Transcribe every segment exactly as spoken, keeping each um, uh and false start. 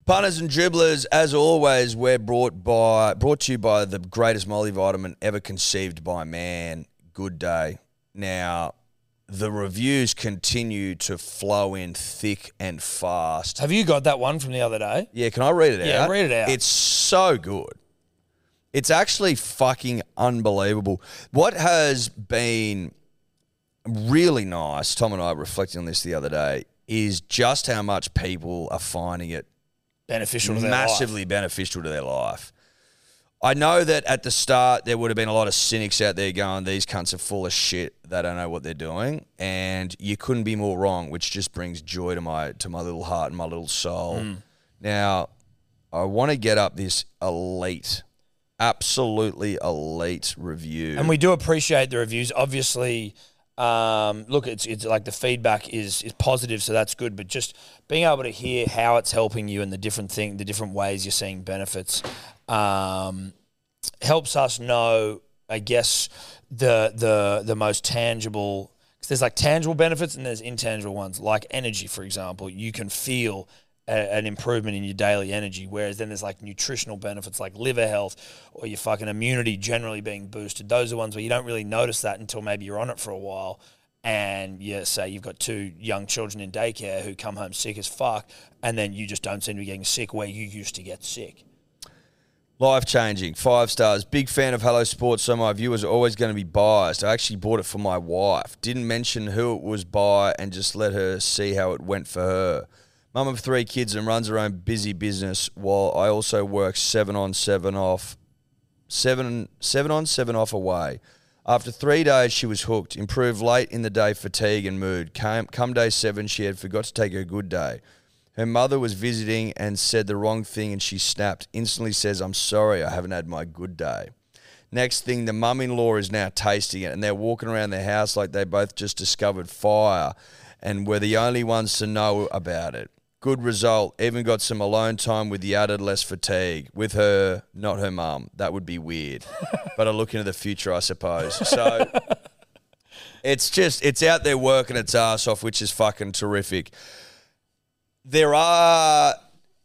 Punters and dribblers, as always, we're brought by brought to you by the greatest multivitamin ever conceived by man, Good Day. Now, the reviews continue to flow in thick and fast. Have you got that one from the other day? Yeah, can I read it Yeah, out? read it out. It's so good. It's actually fucking unbelievable. What has been really nice, Tom and I were reflecting on this the other day, is just how much people are finding it Beneficial to their massively life. beneficial to their life. I know that at the start there would have been a lot of cynics out there going, these cunts are full of shit. They don't know what they're doing. And you couldn't be more wrong, which just brings joy to my to my little heart and my little soul. Mm. Now, I want to get up this elite, absolutely elite review. And we do appreciate the reviews. Obviously, um, look, it's it's like the feedback is is positive, so that's good. But just being able to hear how it's helping you and the different thing, the different ways you're seeing benefits, um, helps us know, I guess, the the the most tangible. Because there's like tangible benefits and there's intangible ones, like energy, for example. You can feel a, an improvement in your daily energy, whereas then there's like nutritional benefits like liver health or your fucking immunity generally being boosted. Those are ones where you don't really notice that until maybe you're on it for a while and you say you've got two young children in daycare who come home sick as fuck and then you just don't seem to be getting sick where you used to get sick. Life-changing, five stars. Big fan of Hello Sports, so my viewers are always going to be biased. I actually bought it for my wife. Didn't mention who it was by and just let her see how it went for her. Mum of three kids and runs her own busy business while I also work seven on, seven off, seven, seven on, seven off away. After three days, she was hooked. Improved late in the day fatigue and mood. Came, come day seven, she had forgot to take her good day. Her mother was visiting and said the wrong thing and she snapped. Instantly says, I'm sorry, I haven't had my good day. Next thing, the mum-in-law is now tasting it and they're walking around their house like they both just discovered fire and were the only ones to know about it. Good result. Even got some alone time with the added less fatigue. With her, not her mum. That would be weird. But I look into the future, I suppose. So it's just, it's out there working its ass off, which is fucking terrific. There are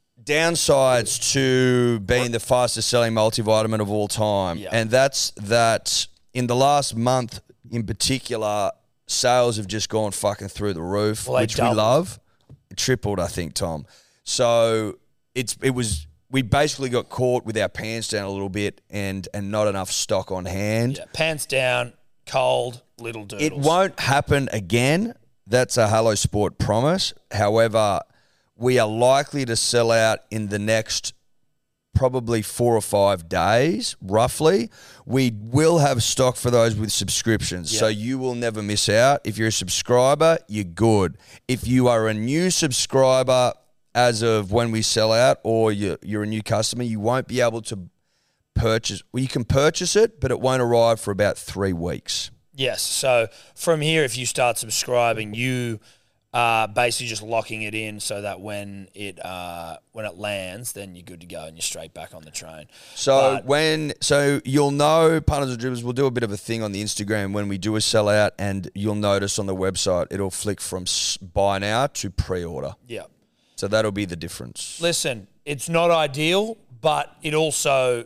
downsides to being the fastest selling multivitamin of all time. Yeah. And that's that in the last month in particular, sales have just gone fucking through the roof, Well, they which we doubled. love. Tripled, I think, Tom. So it's it was we basically got caught with our pants down a little bit and and not enough stock on hand. Yeah, pants down, cold, little doodles. It won't happen again. That's a Hello Sport promise. However, we are likely to sell out in the next probably four or five days, roughly. We will have stock for those with subscriptions, Yeah. so you will never miss out. If you're a subscriber, you're good. If you are a new subscriber as of when we sell out or you're, you're a new customer, you won't be able to purchase. Well, you can purchase it, but it won't arrive for about three weeks. Yes. So from here, if you start subscribing, you are basically just locking it in so that when it uh, when it lands, then you're good to go and you're straight back on the train. So But- when so you'll know, Punters and Dribblers, we'll do a bit of a thing on the Instagram when we do a sellout, and you'll notice on the website it'll flick from s- buy now to pre-order. Yeah. So that'll be the difference. Listen, it's not ideal, but it also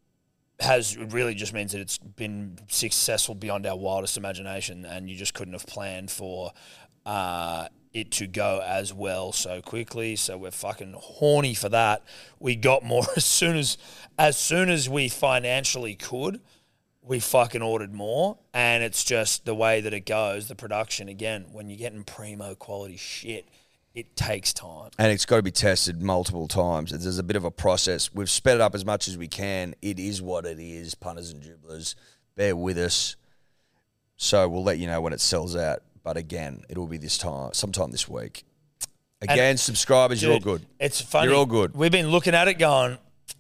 has it really just means that it's been successful beyond our wildest imagination, and you just couldn't have planned for uh, it to go as well so quickly. So we're fucking horny for that. We got more as soon as as soon as we financially could. We fucking ordered more, and it's just the way that it goes. The production, again, when you're getting primo quality shit, it takes time. And it's got to be tested multiple times. There's a bit of a process. We've sped it up as much as we can. It is what it is, Punters and Dribblers. Bear with us. So we'll let you know when it sells out. But again, it'll be this time, sometime this week. Again, And, subscribers, you're all Dude, good. It's funny. You're all good. We've been looking at it going,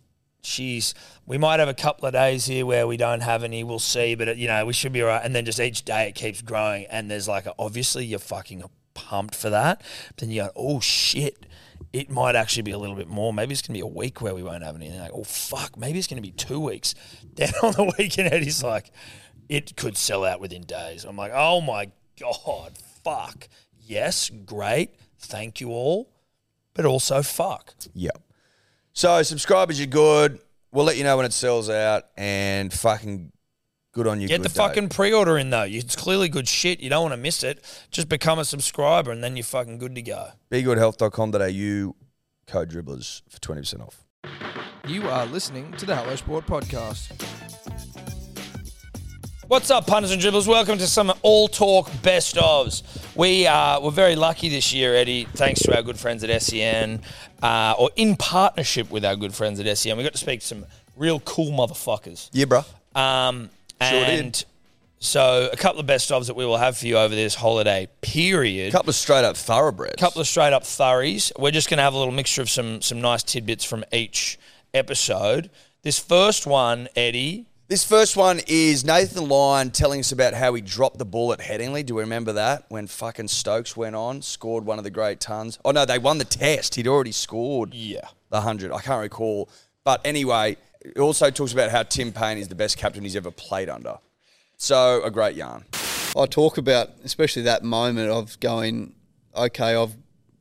geez, we might have a couple of days here where we don't have any. We'll see. But, it, you know, we should be all right. And then just each day it keeps growing. And there's like, a, obviously you're fucking pumped for that. But then you go, oh, shit. It might actually be a little bit more. Maybe it's going to be a week where we won't have anything. Like, oh, fuck. Maybe it's going to be two weeks. Then on the weekend, Eddie's like, it could sell out within days. I'm like, oh, my God, fuck. Yes, great. Thank you all. But also, fuck. Yeah. So subscribers, you're good. We'll let you know when it sells out, and fucking good on you. Get the fucking pre-order in, though. It's clearly good shit. You don't want to miss it. Just become a subscriber, and then you're fucking good to go. be good health dot com dot a u, code dribblers for twenty percent off. You are listening to the Hello Sport Podcast. What's up, punters and dribblers? Welcome to some All Talk Best Ofs. We uh, were very lucky this year, Eddie, thanks to our good friends at S E N, uh, or in partnership with our good friends at S E N. We got to speak to some real cool motherfuckers. Yeah, bro. Um, Sure and did. So a couple of best ofs that we will have for you over this holiday period. A couple of straight up thoroughbreds. A couple of straight up thurries. We're just going to have a little mixture of some some nice tidbits from each episode. This first one, Eddie. This first one is Nathan Lyon telling us about how he dropped the ball at Headingley. Do we remember that? When fucking Stokes went on, scored one of the great tons. Oh, no, they won the test. He'd already scored Yeah. the one hundred. I can't recall. But anyway, it also talks about how Tim Payne is the best captain he's ever played under. So, a great yarn. I talk about, especially that moment of going, okay, I've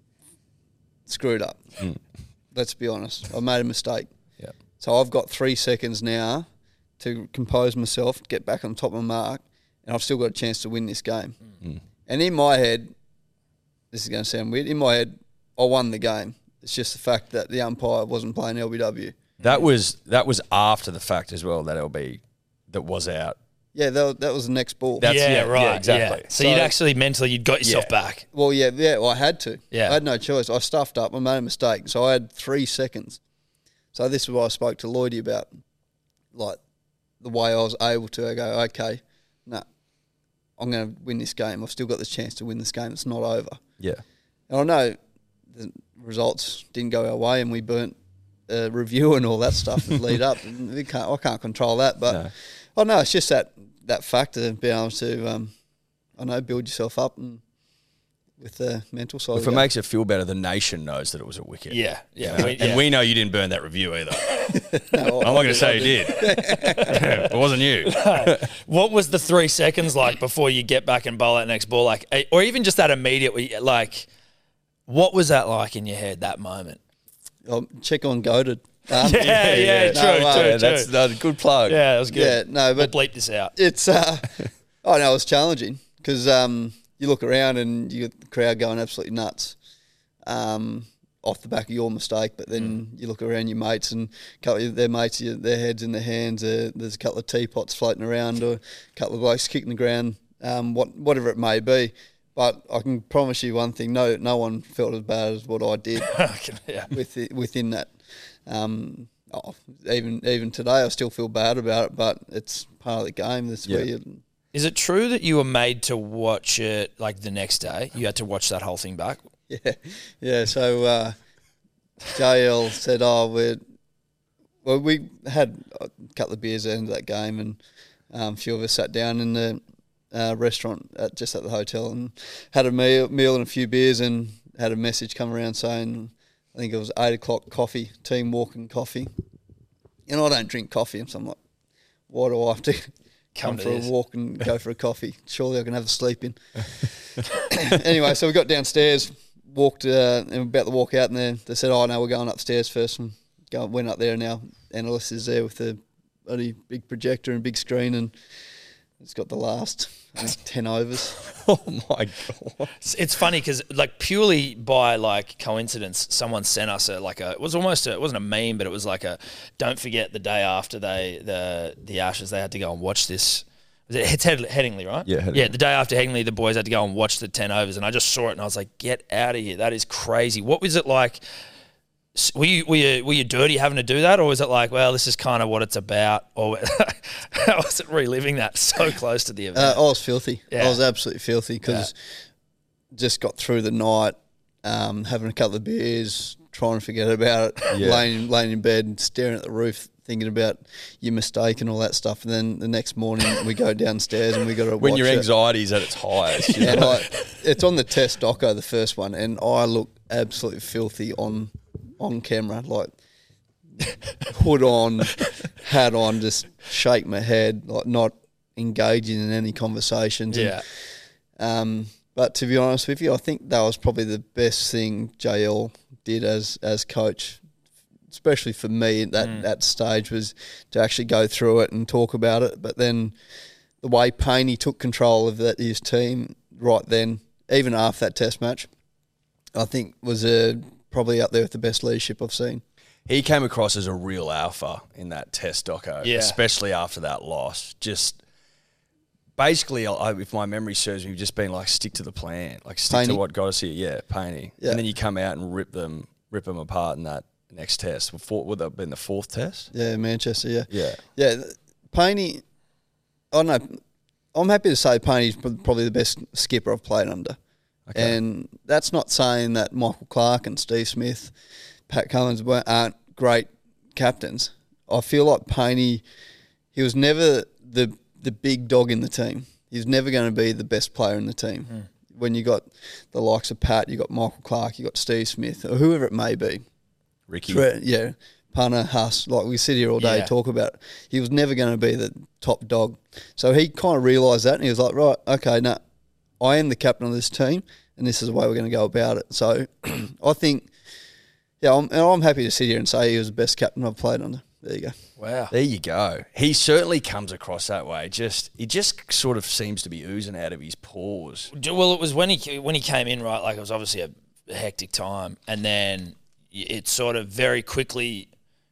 screwed up. Mm. Let's be honest. I made a mistake. Yeah. So I've got three seconds now to compose myself, get back on top of my mark, and I've still got a chance to win this game. Mm. And in my head, this is going to sound weird, in my head, I won the game. It's just the fact that the umpire wasn't playing L B W. That was that was after the fact as well, that L B that was out. Yeah, that, that was the next ball. That's, yeah, yeah, right. Yeah, exactly. Yeah. So, So- you'd actually mentally, you'd got yourself Yeah. back. Well, yeah, yeah, well, I had to. Yeah. I had no choice. I stuffed up. I made a mistake. So I had three seconds. So this is what I spoke to Lloydie about, like the way I was able to. I go, okay, no, I'm going to win this game. I've still got the chance to win this game. It's not over. Yeah. And I know the results didn't go our way and we burnt a review and all that stuff that lead up. And we can't, I can't control that. But, No. oh, no, it's just that, that factor of being able to, um, I know, build yourself up and with the mental side. If of it the game. makes it feel better, the nation knows that it was a wicket. Yeah. Yeah. You know? We, And yeah. we know you didn't burn that review either. No, I'm not going to say you did. It wasn't you. What was the three seconds like before you get back and bowl that next ball? Like, eh, or even just that immediate, like, what was that like in your head, that moment? I'll check on Goated. Um, Yeah, yeah, No, true, uh, true, Yeah, true. that's a good plug. Yeah, that was good. Yeah, no, We'll but bleep this out. it's, uh, I know, it's challenging because um, you look around and you get the crowd going absolutely nuts um, off the back of your mistake, but then Mm. you look around your mates and a couple of their mates, you- their heads in their hands, uh, there's a couple of teapots floating around or a couple of blokes kicking the ground, um, what, whatever it may be. But I can promise you one thing, no no one felt as bad as what I did yeah. with it, within that. Um, oh, even even today, I still feel bad about it, but it's part of the game. That's Yeah. where you, Is it true that you were made to watch it like the next day? You had to watch that whole thing back? yeah, yeah. So uh, J L said, "Oh, we're well, we had a couple of beers at the end of that game, and um, a few of us sat down in the uh, restaurant at, just at the hotel and had a meal, meal and a few beers, and had a message come around saying, I think it was eight o'clock coffee, team walking coffee, and I don't drink coffee, so I'm like, why do I have to come, Come to for this. a walk and go for a coffee? Surely I can have a sleep in. Anyway, so we got downstairs, walked, uh, and about to walk out, and they, they said, oh, no, we're going upstairs first. And go, went up there, and our analyst is there with a bloody big projector and big screen, and it's got the last, I think, ten overs. Oh, my God. It's, it's funny because, like, purely by like coincidence, someone sent us a like a. It was almost a, it wasn't a meme, but it was like a. Don't forget the day after they the the Ashes, they had to go and watch this. Was it, it's Head, Headingley, right? Yeah, Headingley. Yeah, the day after Headingley, the boys had to go and watch the ten overs, and I just saw it and I was like, "Get out of here! That is crazy." What was it like? S- Were you were you were you dirty having to do that, or was it like, well, this is kind of what it's about, or how was it reliving that so close to the event? Uh, I was filthy. Yeah. I was absolutely filthy because just got through the night, um, having a couple of beers, trying to forget about it, Yeah. laying laying in bed and staring at the roof, thinking about your mistake and all that stuff. And then the next morning we go downstairs and we got to When watch your it. anxiety's at its highest. You And know? I, it's on the test doco, the first one, and I look absolutely filthy on on camera, like hood on, hat on, just shake my head, like not engaging in any conversations. yeah. And, um, but to be honest with you, I think that was probably the best thing J L did as as coach. especially for me at that, Mm. that stage, was to actually go through it and talk about it. But then the way Paney took control of that his team right then, even after that Test match, I think was uh, probably up there with the best leadership I've seen. He came across as a real alpha in that Test doco, Yeah. especially after that loss. Just basically, I, if my memory serves me, just being like, stick to the plan, like stick Paney. to what got us here. Yeah, Paney. Yeah. And then you come out and rip them, rip them apart in that next Test. Would would that have been the fourth Test? Yeah, Manchester, yeah. Yeah. Yeah, th- Paney, I don't know, I'm happy to say Paney's p- probably the best skipper I've played under. Okay. And that's not saying that Michael Clark and Steve Smith, Pat Cummins weren't- aren't great captains. I feel like Paney, he was never the the big dog in the team. He's never going to be the best player in the team. Mm. When you got the likes of Pat, you got Michael Clark, you got Steve Smith, or whoever it may be. Ricky. Tre- yeah, Punter, Huss, like we sit here all day Yeah. talk about it. He was never going to be the top dog. So he kind of realised that and he was like, right, okay, no, I am the captain of this team and this is the way we're going to go about it. So I think, yeah, I'm, I'm happy to sit here and say he was the best captain I've played under. There you go. Wow. There you go. He certainly comes across that way. Just he just sort of seems to be oozing out of his pores. Well, it was when he when he came in, right? Like it was obviously a hectic time, and then it sort of very quickly,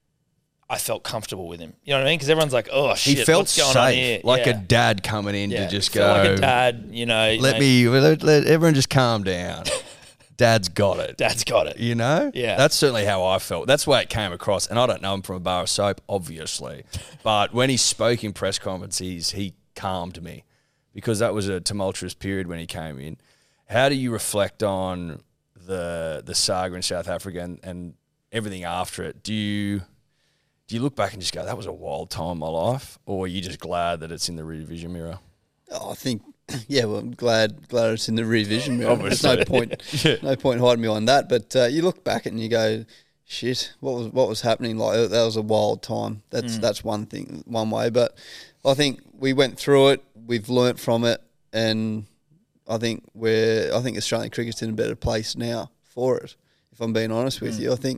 I felt comfortable with him. You know what I mean? Because everyone's like, "Oh shit, He felt what's going safe, on here?" like yeah. a dad coming in yeah. to just Felt go. like a dad. You know, Let mate, me let, let everyone just calm down. Dad's got it. Dad's got it. You know? Yeah. That's certainly how I felt. That's the way it came across. And I don't know him from a bar of soap, obviously. But when he spoke in press conferences, he calmed me because that was a tumultuous period when he came in. How do you reflect on the the saga in South Africa and, and everything after it? Do you do you look back and just go, that was a wild time in my life? Or are you just glad that it's in the rear vision mirror? Oh, I think, yeah, well, I'm glad glad it's in the rear vision mirror. There's no Obviously. point, Yeah. no point hiding behind that. But uh, you look back and you go, shit, what was what was happening? Like that was a wild time. That's that's one thing, one way. But I think we went through it. We've learnt from it, and I think we're I think Australian cricket's in a better place now for it. If I'm being honest with you, I think,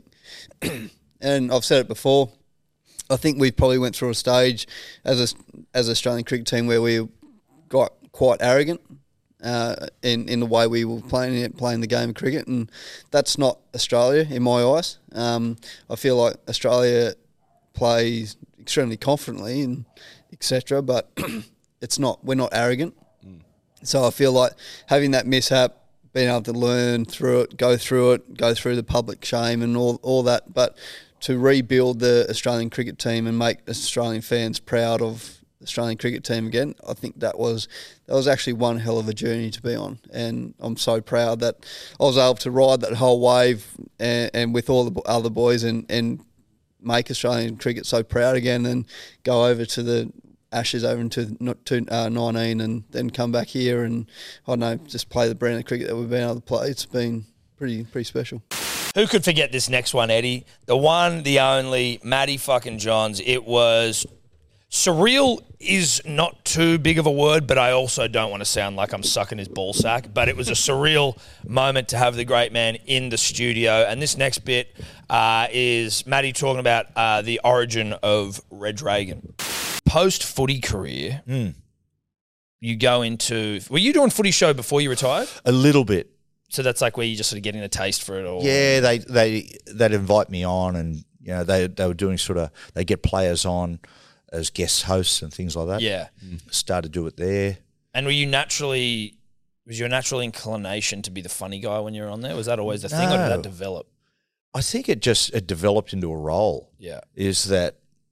and I've said it before. I think we probably went through a stage as a as an Australian cricket team where we got quite arrogant uh, in in the way we were playing it, playing the game of cricket, and that's not Australia in my eyes. Um, I feel like Australia plays extremely confidently and et cetera, but it's not. We're not arrogant. Mm. So I feel like having that mishap, being able to learn through it, go through it, go through the public shame and all all that, but to rebuild the Australian cricket team and make Australian fans proud of the Australian cricket team again, I think that was that was actually one hell of a journey to be on, and I'm so proud that I was able to ride that whole wave and, and with all the other boys and, and make Australian cricket so proud again, and go over to the Ashes over into to uh, nineteen and then come back here and I don't know, just play the brand of cricket that we've been able to play. It's been pretty pretty special. Who could forget this next one, Eddie? The one, the only, Matty fucking Johns. It was surreal is not too big of a word, but I also don't want to sound like I'm sucking his ball sack. But it was a surreal moment to have the great man in the studio. And this next bit uh, is Matty talking about uh, the origin of Reg Reagan. Post-footy career, Mm. you go into... Were you doing footy show before you retired? A little bit. So that's like where you're just sort of getting a taste for it all? Yeah, they they they'd invite me on, and you know they they were doing sort of they get players on as guest hosts and things like that. Yeah. Started to do it there. And were you naturally, was your natural inclination to be the funny guy when you were on there? Was that always the thing, or did No. that develop? I think it just it developed into a role. Yeah. Is that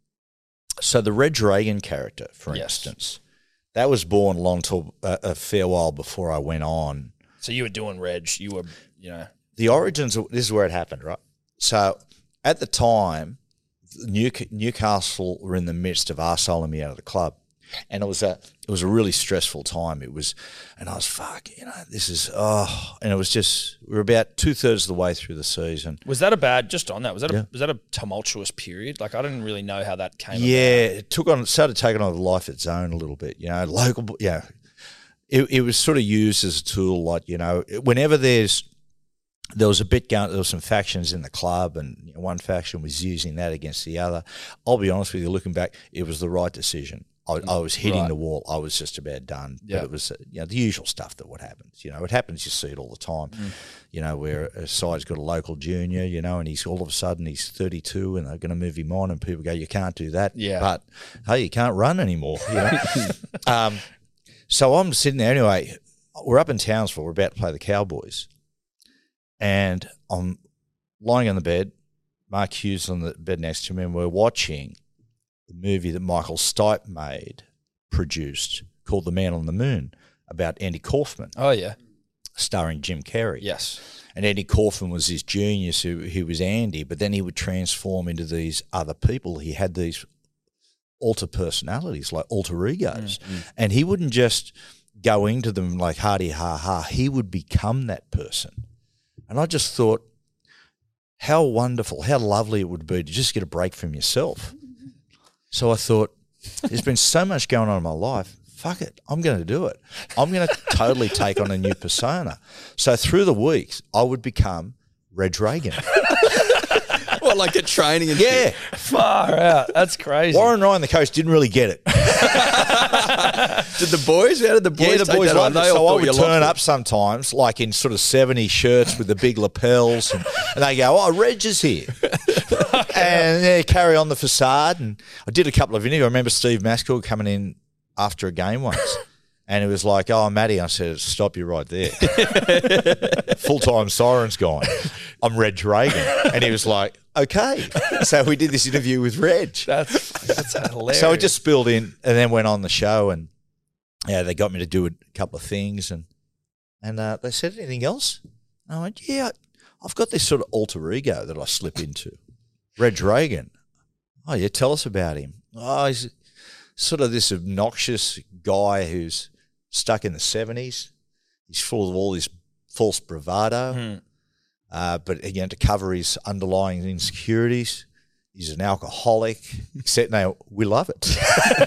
so? The Reg Reagan character, for Yes. instance, that was born long to a, a fair while before I went on. So you were doing Reg, you were, you know. The origins, of, this is where it happened, right? So at the time, New, Newcastle were in the midst of arseholing me out of the club. And it was a it was a really stressful time. It was, and I was, fuck, you know, this is, oh, and it was just, we were about two-thirds of the way through the season. Was that a bad, just on that, was that Yeah. a, was that a tumultuous period? Like, I didn't really know how that came Yeah, about. it took on, started taking on life its own a little bit, you know, local, yeah. It, it was sort of used as a tool, like, you know, whenever there's there was a bit going, there was some factions in the club, and you know, one faction was using that against the other. I'll be honest with you, looking back, it was the right decision. I, I was hitting Right. the wall. I was just about done. Yeah. But it was, uh, you know, the usual stuff that what happens. You know, it happens. You see it all the time. Mm. You know, where a side's got a local junior, you know, and he's all of a sudden he's thirty-two, and they're going to move him on, and people go, "You can't do that." Yeah. But hey, you can't run anymore. You know. um, so I'm sitting there anyway. We're up in Townsville. We're about to play the Cowboys, and I'm lying on the bed. Mark Hughes on the bed next to me, and we're watching the movie that Michael Stipe made, produced, called The Man on the Moon, about Andy Kaufman, Oh, yeah. starring Jim Carrey. Yes. And Andy Kaufman was this genius who, who was Andy, but then he would transform into these other people. He had these alter personalities, like alter egos. Mm-hmm. And he wouldn't just go into them like hardy ha ha. He would become that person. And I just thought, how wonderful, how lovely it would be to just get a break from yourself. So I thought, there's been so much going on in my life. Fuck it, I'm going to do it. I'm going to totally take on a new persona. So through the weeks, I would become Reg Reagan. What, like at training and Yeah. shit? Far out. That's crazy. Warren Ryan, the coach, didn't really get it. Did the boys? How did the boys Yeah, the take boys that on? loved it. They all So I thought would you turn lost up sometimes, like in sort of seventies shirts with the big lapels, and, and they go, "Oh, Reg is here," and yeah, carry on the facade. And I did a couple of interviews. I remember Steve Maskell coming in after a game once, and it was like, "Oh, Matty," I said, "Stop you right there." Full time siren's gone. I'm Reg Reagan, and he was like, "Okay." So we did this interview with Reg. That's that's hilarious. So it just spilled in, and then went on the show, and yeah, they got me to do a couple of things, and and uh, they said, "Anything else?" And I went, "Yeah, I've got this sort of alter ego that I slip into." Reg Reagan. Oh yeah, tell us about him. Oh, he's sort of this obnoxious guy who's stuck in the seventies. He's full of all this false bravado, Hmm. uh, but again, to cover his underlying insecurities. He's an alcoholic, except now we love it.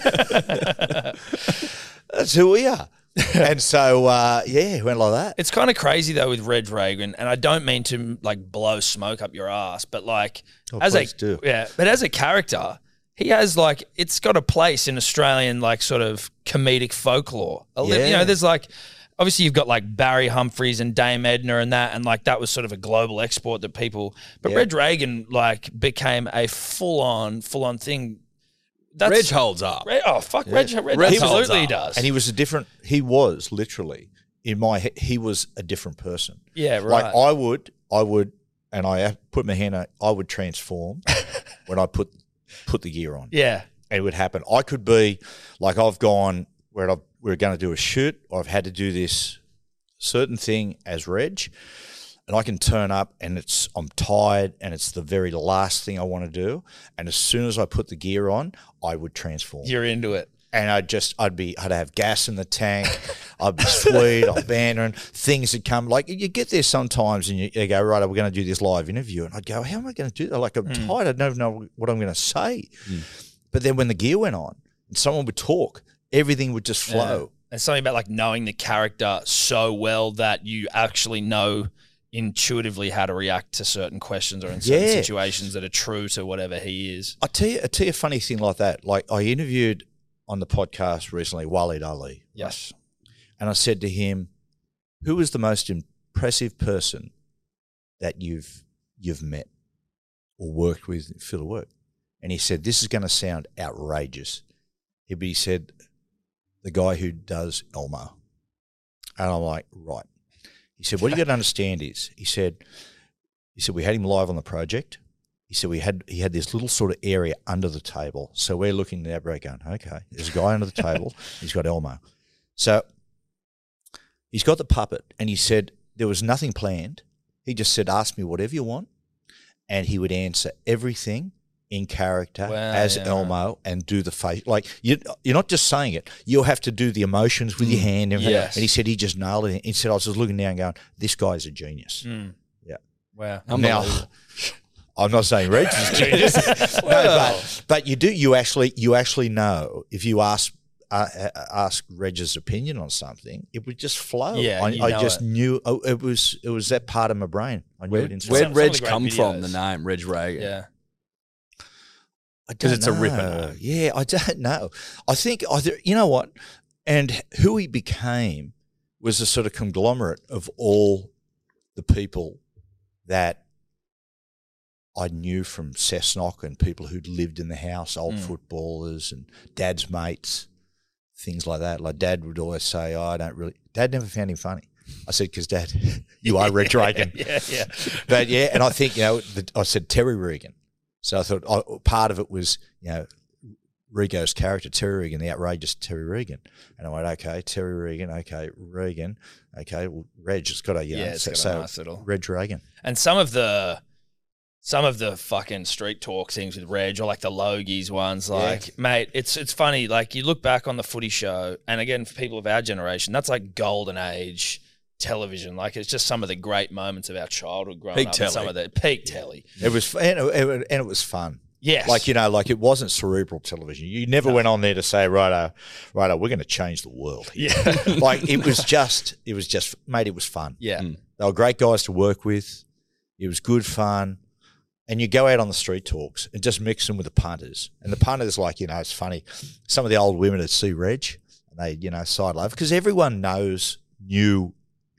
That's who we are. And so, uh, yeah, it went like that. It's kind of crazy though with Reg Reagan, and I don't mean to like blow smoke up your ass, but like Oh, as a please do. yeah, but as a character, he has like it's got a place in Australian like sort of comedic folklore. A li- You Yeah. know, there's like obviously you've got like Barry Humphries and Dame Edna and that, and like that was sort of a global export that people. But Yeah. Reg Reagan like became a full on full on thing. That's, Reg holds up. Reg, oh fuck, Reg, Reg, Reg absolutely holds does. And he was a different, he was literally, in my head, he was a different person. yeah, right. Like I would, I would, and I put my hand out, I would transform when I put put the gear on. yeah. It would happen. I could be, like I've gone, where I've, we're going to do a shoot, or I've had to do this certain thing as Reg, and I can turn up and it's I'm tired and it's the very last thing I want to do. And as soon as I put the gear on, I would transform. You're into it. And I'd just, I'd be, I'd have gas in the tank. I'd be sweet. I'd bantering. Things would come. Like you get there sometimes and you, you go, right, we're going to do this live interview. And I'd go, how am I going to do that? Like I'm Mm. tired. I don't know what I'm going to say. But then when the gear went on and someone would talk, everything would just flow. There's something about like knowing the character so well that you actually know intuitively how to react to certain questions or in certain Yeah. situations that are true to whatever he is. I tell you, I tell you a funny thing like that. Like I interviewed on the podcast recently Waleed Ali, Yes. and I said to him, "Who is the most impressive person that you've you've met or worked with in field of work?" And he said, "This is going to sound outrageous." He but he said, "The guy who does Elmo," and I'm like, "Right." He said, "What you got to understand is," he said, "He said we had him live on the project." He said we had he had this little sort of area under the table. So we're looking at our break going, okay, there's a guy under the table. He's got Elmo. So he's got the puppet, and he said there was nothing planned. He just said, ask me whatever you want, and he would answer everything in character Wow, as yeah, Elmo and do the face. Like, you, you're not just saying it. You'll have to do the emotions with your hand. And, everything. Yes. And he said he just nailed it. He said I was just looking down going, this guy's a genius. Mm. Yeah. Wow. Now, I'm not saying Reg's is genius, no, but, but you do. You actually, you actually know if you ask uh, ask Reg's opinion on something, it would just flow. Yeah, I, you I know just it. knew oh, it was it was that part of my brain. I knew Where, it instantly. where'd Some- some of Reg the great come from, the videos. name, Reg Reagan? Yeah. I 'Cause don't it's a ripper know. name. Yeah, I don't know. I think I th- you know what, and who he became was a sort of conglomerate of all the people that I knew from Cessnock and people who'd lived in the house, old Mm. footballers and Dad's mates, things like that. Like Dad would always say, oh, I don't really. Dad never found him funny. I said, because Dad, you are Reg Reagan. Yeah, yeah. But yeah, and I think, you know, the, I said Terry Regan. So I thought oh, part of it was, you know, Rigo's character, Terry Regan, the outrageous Terry Regan. And I went, okay, Terry Regan, okay, Regan, okay, well, Reg, it's got a, you know, Yeah, it's so, got a so nice little- Reg Reagan. And some of the some of the fucking street talk things with Reg, or like the Logies ones, like mate, it's it's funny. Like you look back on the Footy Show, and again for people of our generation, that's like golden age television. Like it's just some of the great moments of our childhood growing Peak up. telly. And some of the peak telly. It was, and it, and it was fun. Yes. Like, you know, like it wasn't cerebral television. You never went on there to say, righto, righto, we're going to change the world. Yeah. Like it was just, it was just, mate, it was fun. Yeah. They were great guys to work with. It was good fun. And you go out on the street talks and just mix them with the punters. And the punters, like, you know, it's funny. Some of the old women would see Reg and they, you know, side love because everyone knows, knew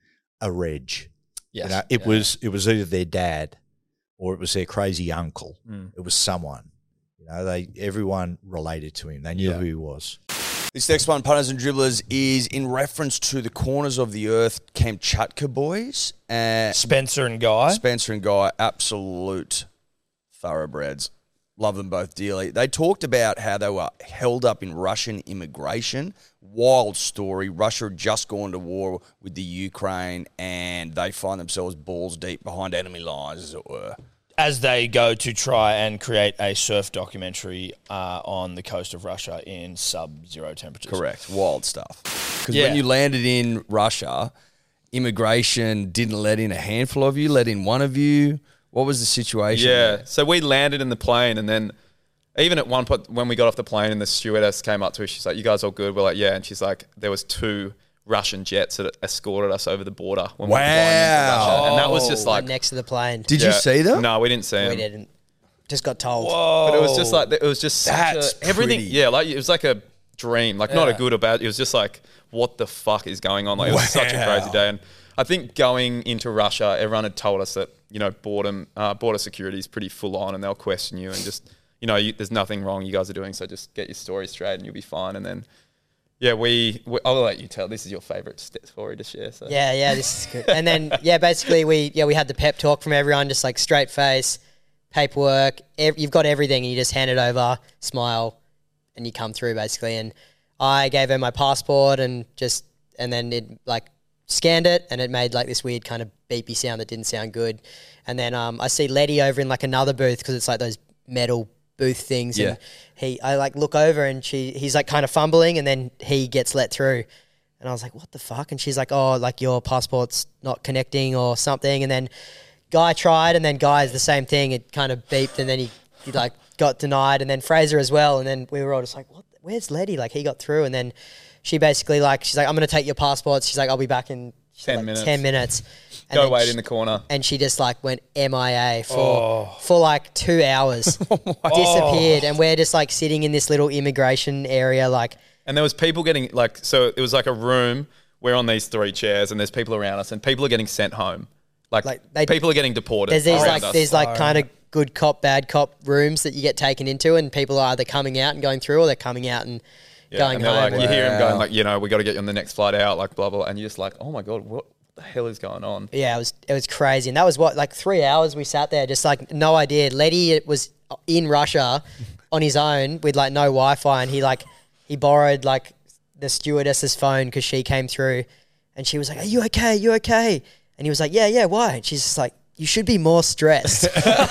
a Reg. Yes. You know, it Yeah. was it was either their dad or it was their crazy uncle. Mm. It was someone. You know, they everyone related to him. They knew Yeah. who he was. This next one, Punters and Dribblers, is in reference to the Corners of the Earth Kamchatka boys. Uh, Spencer and Guy. Spencer and Guy, absolute thoroughbreds. Love them both dearly. They talked about how they were held up in Russian immigration. Wild story. Russia had just gone to war with the Ukraine and they find themselves balls deep behind enemy lines, as it were. As they go to try and create a surf documentary uh, on the coast of Russia in sub-zero temperatures. Correct. Wild stuff. Because Yeah. when you landed in Russia, immigration didn't let in a handful of you, let in one of you. What was the situation? Yeah. there? So we landed in the plane, and then even at one point when we got off the plane and the stewardess came up to us, she's like, "You guys all good?" We're like, "Yeah." And she's like, "There was two Russian jets that escorted us over the border when we were flying into Wow. Russia." And that was just Right like, next to the plane. Did you yeah. see them? No, we didn't see we them. didn't. Just got told. But it was just like it was just such That's a, everything. pretty. Yeah, like it was like a dream. Like not a Yeah. good or bad. It was just like, what the fuck is going on? Like it was such a Wow. crazy day. And I think going into Russia, everyone had told us that you know border uh, border security is pretty full on, and they'll question you and just you know you, there's nothing wrong you guys are doing, so just get your story straight and you'll be fine. And then yeah, we, we I'll let you tell. This is your favorite st- story to share. So Yeah, yeah, this is good. And then yeah, basically we yeah we had the pep talk from everyone, just like straight face, paperwork. Ev- you've got everything, and you just hand it over, smile, and you come through basically. And I gave her my passport, and just and then it like scanned it, and it made like this weird kind of beepy sound that didn't sound good. And then um, I see Letty over in like another booth because it's like those metal booth things. Yeah. And he, I like look over and she, he's like kind of fumbling, and then he gets let through. And I was like, what the fuck? And she's like, oh, like your passport's not connecting or something. And then Guy tried, and then Guy's the same thing. It kind of beeped, and then he, he like got denied. And then Fraser as well. And then we were all just like, what? Where's Letty? Like he got through. And then she basically like, she's like, I'm going to take your passports. She's like, I'll be back in she's ten like, minutes. ten minutes. And go then wait she- in the corner. and she just like went M I A for Oh. for like two hours, disappeared, and we're just like sitting in this little immigration area, like And there was people getting like, so it was like a room. We're on these three chairs, and there's people around us, and people are getting sent home. Like, Like, they- people are getting deported. there's these around like us. there's like kind of good cop bad cop rooms that you get taken into, and people are either coming out and going through, or they're coming out and Yeah, going and they're home. like, you hear them Wow. going like, you know, we got to get you on the next flight out, like blah blah, and you're just like, oh my god, what the hell is going on? Yeah, it was it was crazy, and that was what like three hours we sat there, just like no idea. Letty was in Russia on his own with like no Wi-Fi, and he like he borrowed like the stewardess's phone because she came through, and she was like, "Are you okay? You okay?" And he was like, "Yeah, yeah. Why?" And she's just like, "You should be more stressed."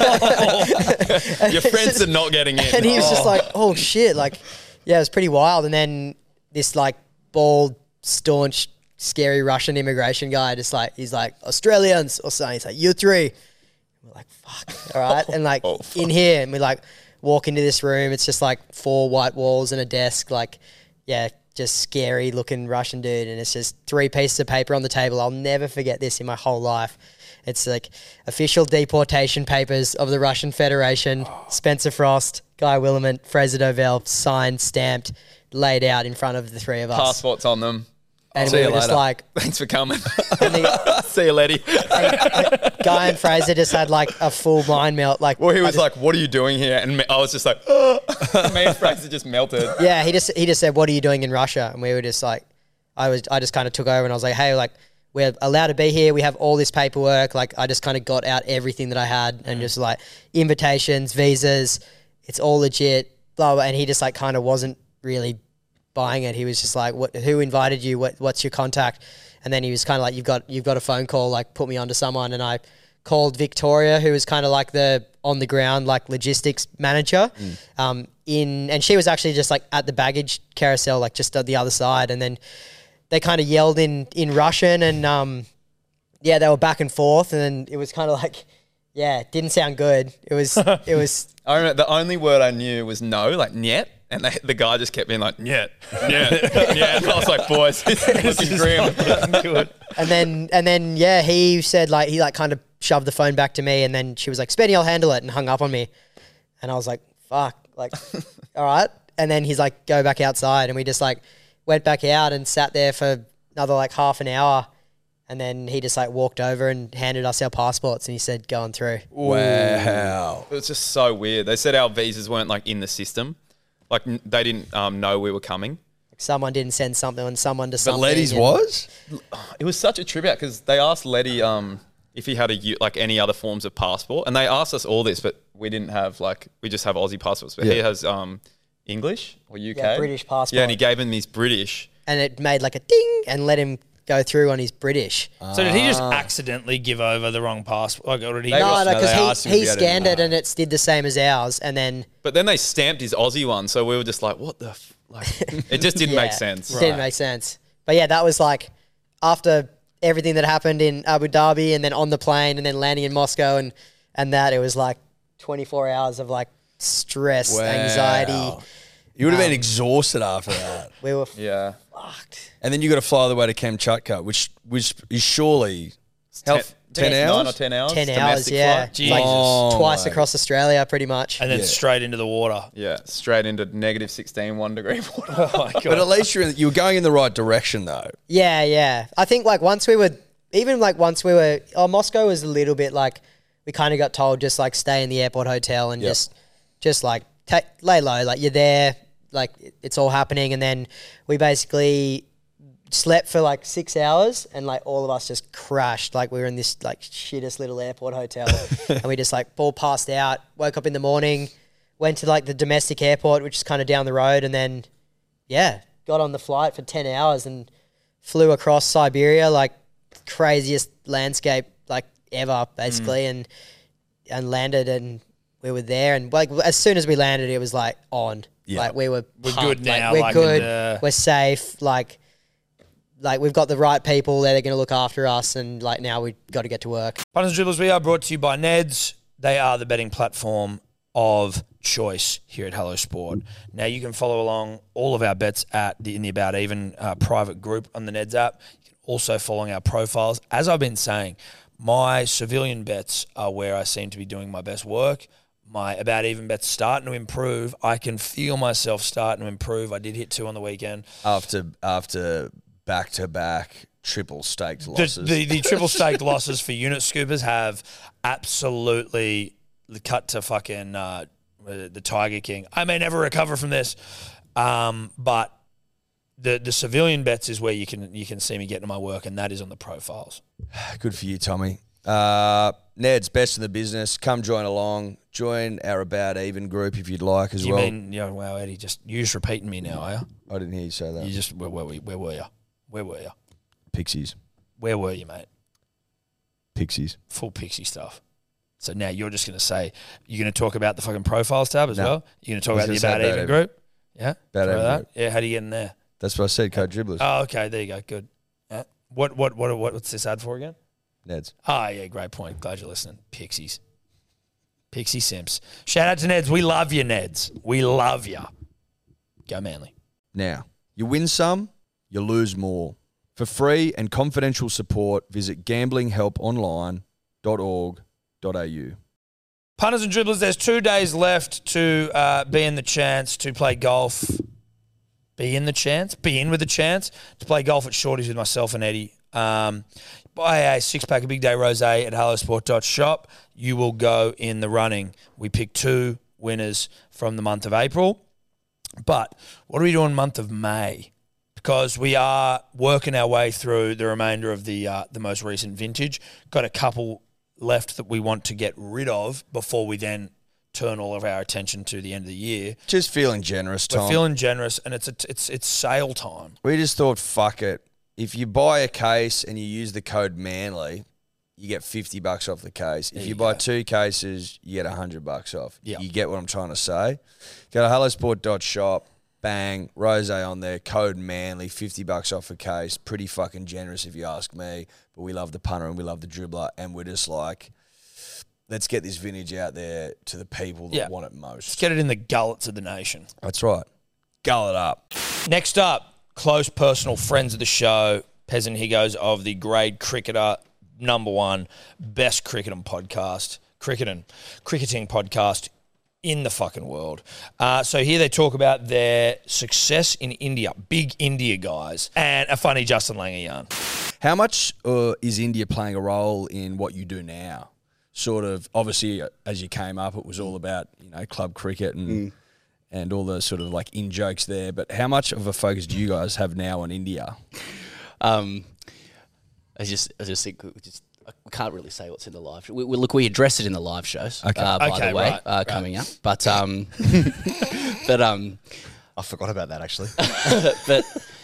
Your friends are not getting in. And he was just like, "Oh shit!" Like, yeah, it was pretty wild. And then this like bald, staunch, scary Russian immigration guy just like he's like Australians or something. He's like, "You three." We're like, "Fuck!" All right, and like Oh, in here, and we like walk into this room. It's just like four white walls and a desk. Like, yeah, just scary looking Russian dude, and it's just three pieces of paper on the table. I'll never forget this in my whole life. It's like official deportation papers of the Russian Federation. Spencer Frost, Guy Willamette, Fraser Dovell, signed, stamped, laid out in front of the three of us. Passports on them. And See we you were just later. like, Thanks for coming. and the, See you, Letty. Guy and Fraser just had like a full mind melt. Like, Well, he I was just- like, "What are you doing here?" And me, I was just like, "Oh." Me and Fraser just melted. yeah, he just he just said, "What are you doing in Russia?" And we were just like, I was I just kind of took over and I was like, "Hey, like we're allowed to be here. We have all this paperwork." Like I just kind of got out everything that I had and just like invitations, visas, it's all legit. Blah blah. And he just like kind of wasn't really buying it. He was just like, "What? Who invited you? What? What's your contact?" And then he was kind of like, "You've got you've got a phone call. Like put me onto someone." And I called Victoria, who was kind of like the on the ground like logistics manager. Um, in and she was actually just like at the baggage carousel, like just at the other side. And then they kind of yelled in in Russian, and um, yeah, they were back and forth, and then it was kind of like, yeah, it didn't sound good. It was it was. I remember the only word I knew was no, like "niet," and they, the guy just kept being like "niet, niet, niet." And I was like, "Boys, this is looking grim." Good. And then and then yeah, he said like he like kind of shoved the phone back to me, and then she was like, "Spenny, I'll handle it," and hung up on me. And I was like, "Fuck," like, all right. And then he's like, "Go back outside," and we just like went back out and sat there for another like half an hour. And then he just like walked over and handed us our passports, and he said, "Going through." Wow. It was just so weird. They said our visas weren't like in the system, like n- they didn't um, know we were coming. Like someone didn't send something and someone to But something. Letty's and- was? It was such a trip out because they asked Letty um, if he had a u- like any other forms of passport, and they asked us all this, but we didn't have like we just have Aussie passports. But he Yeah. has um, English or U K, Yeah, British passport. Yeah, and he gave him his British. And it made like a ding and let him go through on his British. So did he just accidentally give over the wrong passport? Like, or did he? They No, were- no, no, they because asked him he, if he he had scanned any- it and it did the same as ours. And then But then they stamped his Aussie one, so we were just like, "What the?" F-? Like, it just didn't make Yeah, sense. Didn't make sense. But yeah, that was like after everything that happened in Abu Dhabi and then on the plane and then landing in Moscow and, and that, it was like twenty-four hours of like stress, Wow. anxiety. You would have been exhausted after that. We were Yeah, fucked. And then you got to fly all the way to Kamchatka, which which is surely how, ten, ten, nine hours? or ten hours. ten hours, domestic yeah. flight. Jesus. Like Oh, twice mate. across Australia, pretty much. And then Yeah. straight into the water. Yeah, straight into negative sixteen, one degree water. Oh my god! But at least you're in, you were going in the right direction, though. Yeah, yeah. I think like once we were, even like once we were, oh, Moscow was a little bit like, we kind of got told just like stay in the airport hotel and Yep. just, just like ta lay low. Like you're there, like it's all happening. And then we basically slept for like six hours and like all of us just crashed. Like we were in this like shittest little airport hotel and we just like all passed out, woke up in the morning, went to like the domestic airport, which is kind of down the road. And then, yeah, got on the flight for ten hours and flew across Siberia, like craziest landscape like ever, basically, and and landed, and we were there, and like as soon as we landed, it was like on, Yeah. like we were We're pumped, good like, now, we're like, good, and, uh, we're safe, like like we've got the right people there, they're going to look after us, and like now we got to get to work. Punters and Dribblers, we are brought to you by Neds. They are the betting platform of choice here at Hello Sport. Now you can follow along all of our bets at the in the About Even uh, private group on the Neds app. You can also follow our profiles. As I've been saying, my civilian bets are where I seem to be doing my best work. My About Even bets starting to improve. I can feel myself starting to improve. I did hit two on the weekend. After after back to back triple staked The, losses. the, the triple staked losses for unit scoopers have absolutely cut to fucking uh, the Tiger King. I may never recover from this, um, but the the civilian bets is where you can you can see me getting to my work, and that is on the profiles. Good for you, Tommy. Uh, Ned's best in the business. Come join along. Join our About Even group if you'd like as You well. mean, you know, wow, Eddie, just you just repeating me now, are you? I didn't hear you say that. You just where were we? Where were you? Where were you? Pixies. Where were you, mate? Pixies. Full pixie stuff. So now you're just going to say you're going to talk about the fucking profiles tab as No. well. You're going to talk I was about the gonna About say Even About group. Yeah, About Sorry Even that? group. Yeah, how do you get in there? That's what I said, Code Dribblers. Oh, okay. There you go. Good. Yeah. What, what, what, what, what's this ad for again? Ned's. Ah, yeah, great point. Glad you're listening. Pixies. Pixie Simps. Shout out to Neds. We love you, Neds. We love you. Go Manly. Now, You win some, you lose more. For free and confidential support, visit gambling help online dot org dot a u. Punters and dribblers, there's two days left to uh, be in the chance to play golf. Be in the chance? Be in with the chance to play golf at Shorty's with myself and Eddie. Um, buy a six-pack of Big Day Rosé at hello sport dot shop. You will go in the running. We pick two winners from the month of April. But what are we doing in the month of May? Because we are working our way through the remainder of the uh, the most recent vintage. Got a couple left that we want to get rid of before we then turn all of our attention to the end of the year. Just feeling generous, Tom. We're feeling generous, and it's a, it's it's sale time. We just thought, fuck it. If you buy a case and you use the code Manly, you get fifty bucks off the case. If There you, you buy go. two cases, you get one hundred bucks off. Yeah. You get what I'm trying to say? Go to hello sport dot shop. Bang, rosé on there, code Manly, fifty bucks off a case. Pretty fucking generous if you ask me. But we love the punter and we love the dribbler, and we're just like, let's get this vintage out there to the people that Yeah. want it Let's most. get it in the gullets of the nation. That's right. Gull it up. Next up, close personal friends of the show, Pez and Higos of the Grade Cricketer, number one, best cricketing podcast, cricketing, cricketing podcast in the fucking world. Uh, so here they talk about their success in India, big India guys, and a funny Justin Langer yarn. How much uh, is India playing a role in what you do now? Sort of, obviously, uh, as you came up, it was all about, you know, club cricket and mm. and all the sort of like in jokes there. But how much of a focus do you guys have now on India? Um, I just, I just think we just we can't really say what's in the live show. We, we, look, we address it in the live shows. Okay. Uh, by Okay, the way, right, uh, right. coming up, but um, but um, I forgot about that actually. but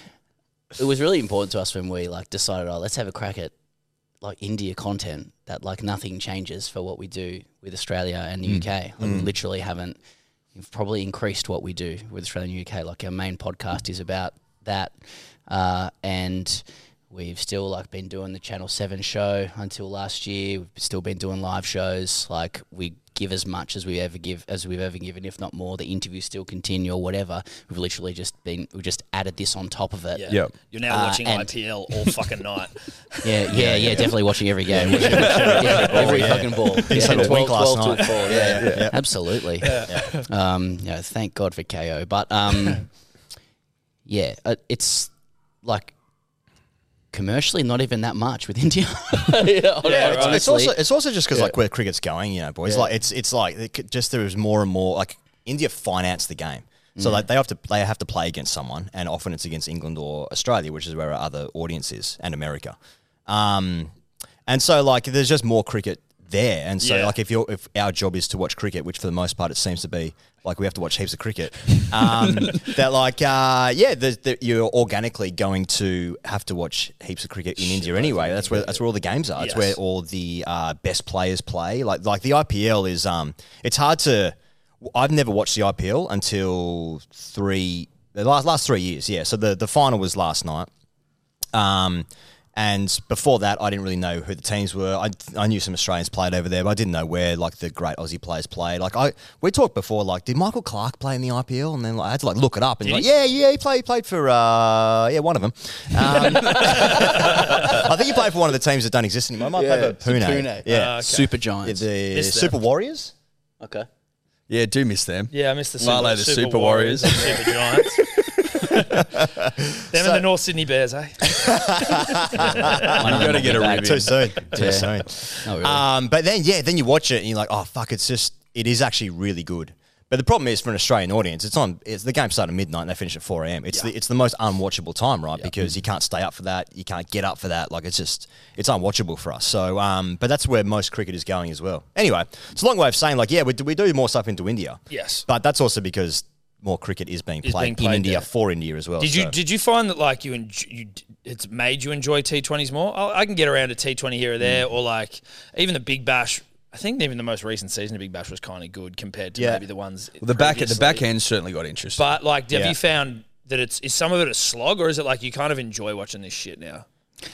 it was really important to us when we like decided, oh, let's have a crack at like India content that like nothing changes for what we do with Australia and the U K. Like, we literally haven't. We've probably increased what we do with Australia and the U K. Like our main podcast is about that, uh, and we've still like been doing the Channel seven show until last year. We've still been doing live shows. Like we give as much as we ever give, as we've ever given, if not more. The interviews still continue or whatever. We've literally just been, we've just added this on top of it. Yeah. Yep. You're now Uh, watching and- I P L all fucking night. Yeah, yeah, yeah, definitely watching every game. Watching every, yeah, every fucking ball. Yeah, had a twelve, wink last twelve night. till four, yeah, yeah. Absolutely. Yeah. Um, yeah, thank God for K O. But um, yeah, uh, it's like commercially not even that much with India. yeah, right. honestly. It's also it's also just because Yeah. like where cricket's going, you know, boys. Yeah. Like it's it's like it could- just there is more and more like India finance the game, so like they have to they have to play against someone, and often it's against England or Australia, which is where our other audience is, and America. Um, and so like there's just more cricket there, and so Yeah. like if you're if our job is to watch cricket, which for the most part it seems to be like we have to watch heaps of cricket, um, that like uh, yeah, there's, there, you're organically going to have to watch heaps of cricket in India anyway. That's where that's where all the games are. It's Yes. where all the uh, best players play. Like like the I P L is um, it's hard to. I've never watched the I P L until three the last last three years. Yeah, so the the final was last night. Um. And before that, I didn't really know who the teams were. I, I knew some Australians played over there, but I didn't know where like the great Aussie players played. Like I, we talked before. Like, did Michael Clark play in the I P L? And then like, I had to like look it up. And Did like, he? yeah, yeah, he played. He played for uh, yeah, one of them. Um, I think he played for one of the teams that don't exist anymore. I might play Yeah, for Pune. Pune. Yeah, Uh, okay. Super Yeah, Giants. the Missed Super them. Warriors. Okay. Yeah, do miss them. Yeah, I missed the Super, Marley, the Super, Super Warriors, Warriors. and Super Giants. Them and the North Sydney Bears, eh? You got to get a rib Too in. soon. Too Yeah. soon. Not really. Um, but then, yeah, then you watch it and you're like, oh, fuck, it's just, it is actually really good. But the problem is for an Australian audience, it's on, it's, the game started at midnight and they finish at four a.m. It's, the, it's the most unwatchable time, right? Because you can't stay up for that. You can't get up for that. Like, it's just, it's unwatchable for us. So, um, but that's where most cricket is going as well. Anyway, it's a long way of saying, like, yeah, we do, we do more stuff into India. Yes. But that's also because more cricket is being Is played, being played in India there. for India as well. Did you so. did you find that like you, enj- you it's made you enjoy T twenties more? I, I can get around to T twenty here or there, or like even the Big Bash. I think even the most recent season of Big Bash was kind of good compared to Yeah. maybe the ones. Well, the back the previously. back end certainly got interesting. But like, have Yeah. you found that it's is some of it a slog, or is it like you kind of enjoy watching this shit now?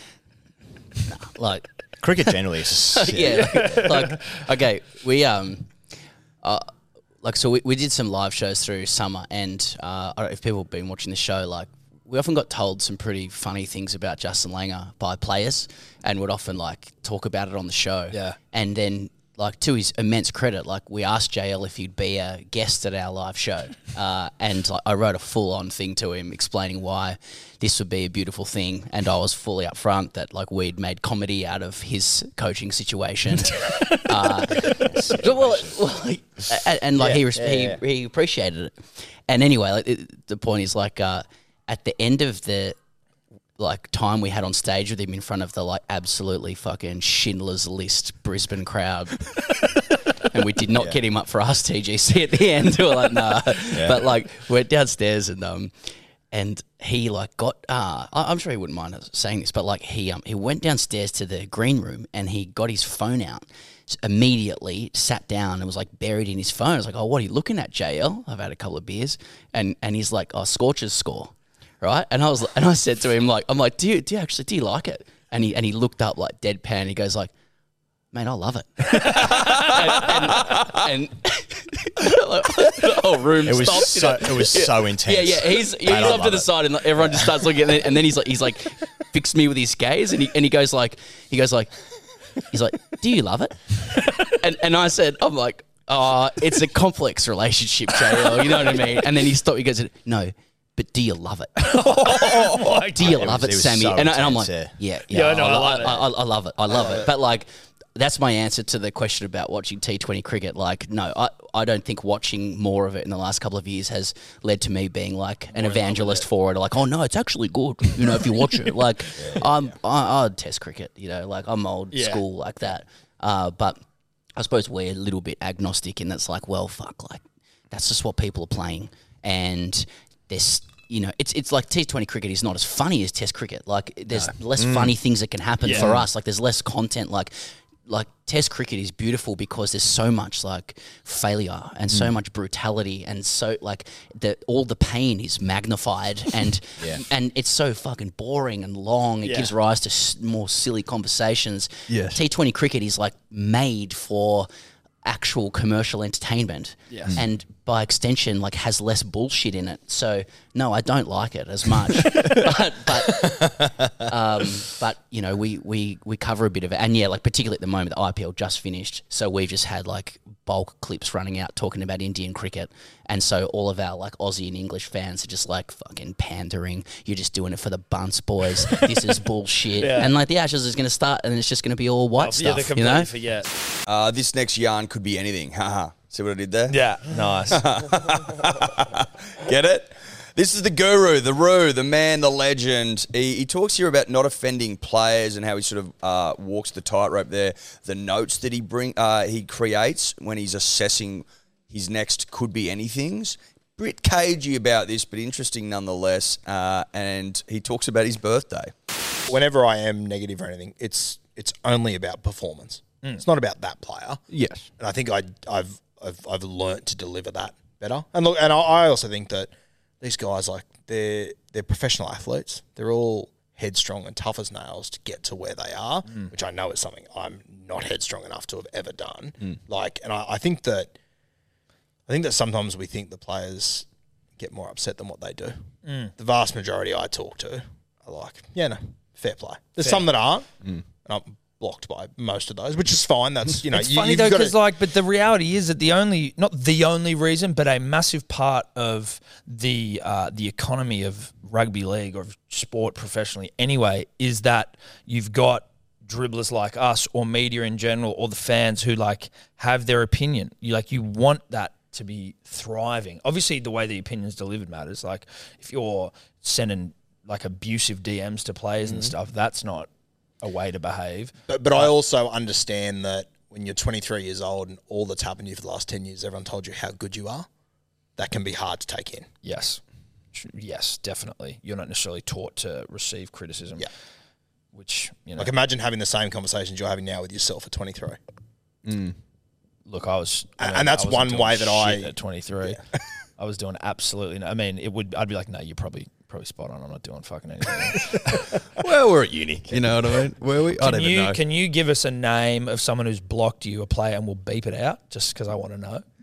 Like, Cricket generally is just, yeah, like, like okay, we um, uh, like so we, we did some live shows through summer, and uh, I don't know if people have been watching the show, like we often got told some pretty funny things about Justin Langer by players, and would often like talk about it on the show. Yeah. And then, like, to his immense credit, like, we asked J L if he'd be a guest at our live show, uh, and like, I wrote a full-on thing to him explaining why this would be a beautiful thing, and I was fully upfront that like we'd made comedy out of his coaching situation. uh, well, well, like, and, and like Yeah, he, res- yeah, he yeah. he appreciated it. And anyway, like, it, the point is like uh, at the end of the like time we had on stage with him in front of the like absolutely fucking Schindler's List Brisbane crowd. And we did not Yeah. get him up for us T G C at the end. We were like, nah. But like we're downstairs and um and he like got uh I- I'm sure he wouldn't mind us saying this, but like he um he went downstairs to the green room and he got his phone out. S- Immediately sat down and was like buried in his phone. I was like, oh, what are you looking at, J L? I've had a couple of beers, and and he's like, oh, Scorchers score, right? And I was and I said to him like, I'm like, do you do you actually do you like it? And he and he looked up like deadpan. He goes like, mate, I love it. and, and, and the whole room It was stopped. so you know? it was so intense. Yeah, yeah. He's he's Mate, I off to love the it. side, and like, everyone just starts looking at it. And then he's like, he's like, fixed me with his gaze, and he and he goes like, he goes like, he's like, do you love it? And and I said, I'm like, oh, it's a complex relationship, J L. You know what I mean? And then he stopped. He goes, no. But do you love it? do you It love was- it, it was Sammy? so and, I, and I'm like, intense, yeah, yeah, Yeah, no, I I, love it. I, I, I love it. I love it. But like, that's my answer to the question about watching T twenty cricket. Like, no, I, I don't think watching more of it in the last couple of years has led to me being like an evangelist for it. Like, oh no, it's actually good. You know, if you watch it, like, I'm I, I test cricket. You know, like I'm old Yeah. school like that. Uh, but I suppose we're a little bit agnostic in that's like, well, fuck, like that's just what people are playing, and there's. You know, it's it's like T twenty cricket is not as funny as Test cricket. Like, there's less funny things that can happen for us. Like, there's less content. Like, like Test cricket is beautiful because there's so much like failure and so much brutality and so like the all the pain is magnified and Yeah. and it's so fucking boring and long. It Yeah. gives rise to s- more silly conversations. Yes. T twenty cricket is like made for actual commercial entertainment. Yes. And by extension, like has less bullshit in it. So no, I don't like it as much. but but um, but you know, we, we we cover a bit of it. And yeah, like particularly at the moment, the I P L just finished. So we've just had like bulk clips running out talking about Indian cricket. And so all of our like Aussie and English fans are just like fucking pandering. You're just doing it for the bunts, boys. This is bullshit. Yeah. And like the Ashes is gonna start and it's just gonna be all white Oh, stuff. yeah, they you completely know? forget. Uh, this next yarn could be anything. Haha. See what I did there? Yeah, nice. Get it? This is the guru, the Roo, the man, the legend. He, he talks here about not offending players and how he sort of uh, walks the tightrope there. The notes that he bring, uh, he creates when he's assessing his next could be anythings. Bit cagey about this, but interesting nonetheless. Uh, and he talks about his birthday. Whenever I am negative or anything, it's it's only about performance. It's not about that player. Yes. And I think I, I've I've I've learnt to deliver that better. And look, and I, I also think that these guys, like they're they're professional athletes. They're all headstrong and tough as nails to get to where they are, which I know is something I'm not headstrong enough to have ever done. Like, and I, I think that I think that sometimes we think the players get more upset than what they do. The vast majority I talk to are like, yeah, no, fair play. There's some that aren't, and I'm blocked by most of those, which is fine. That's, you know, It's you, funny you've though, gotta- because like, but the reality is that the only, not the only reason, but a massive part of the uh, the economy of rugby league or of sport professionally anyway is that you've got dribblers like us or media in general or the fans who like have their opinion. You like you want that to be thriving. Obviously, the way the opinion's delivered matters. Like if you're sending like abusive D Ms to players and stuff, that's not a way to behave. But, but I also understand that when you're twenty-three years old and all that's happened to you for the last ten years, everyone told you how good you are, that can be hard to take in. Yes. Yes, definitely. You're not necessarily taught to receive criticism. Yeah. Which, you know, Like imagine having the same conversations you're having now with yourself at twenty-three. look, I was... I And- mean, and that's I wasn't one doing way that shit I- At twenty-three. I was doing absolutely... No, I mean, it would... I'd be like, no, you're probably probably spot on. I'm not doing fucking anything. Well, we're at uni. You know what I mean? Were we? I Can don't even you, know. can you give us a name of someone who's blocked you, a player, and we'll beep it out just because I want to know?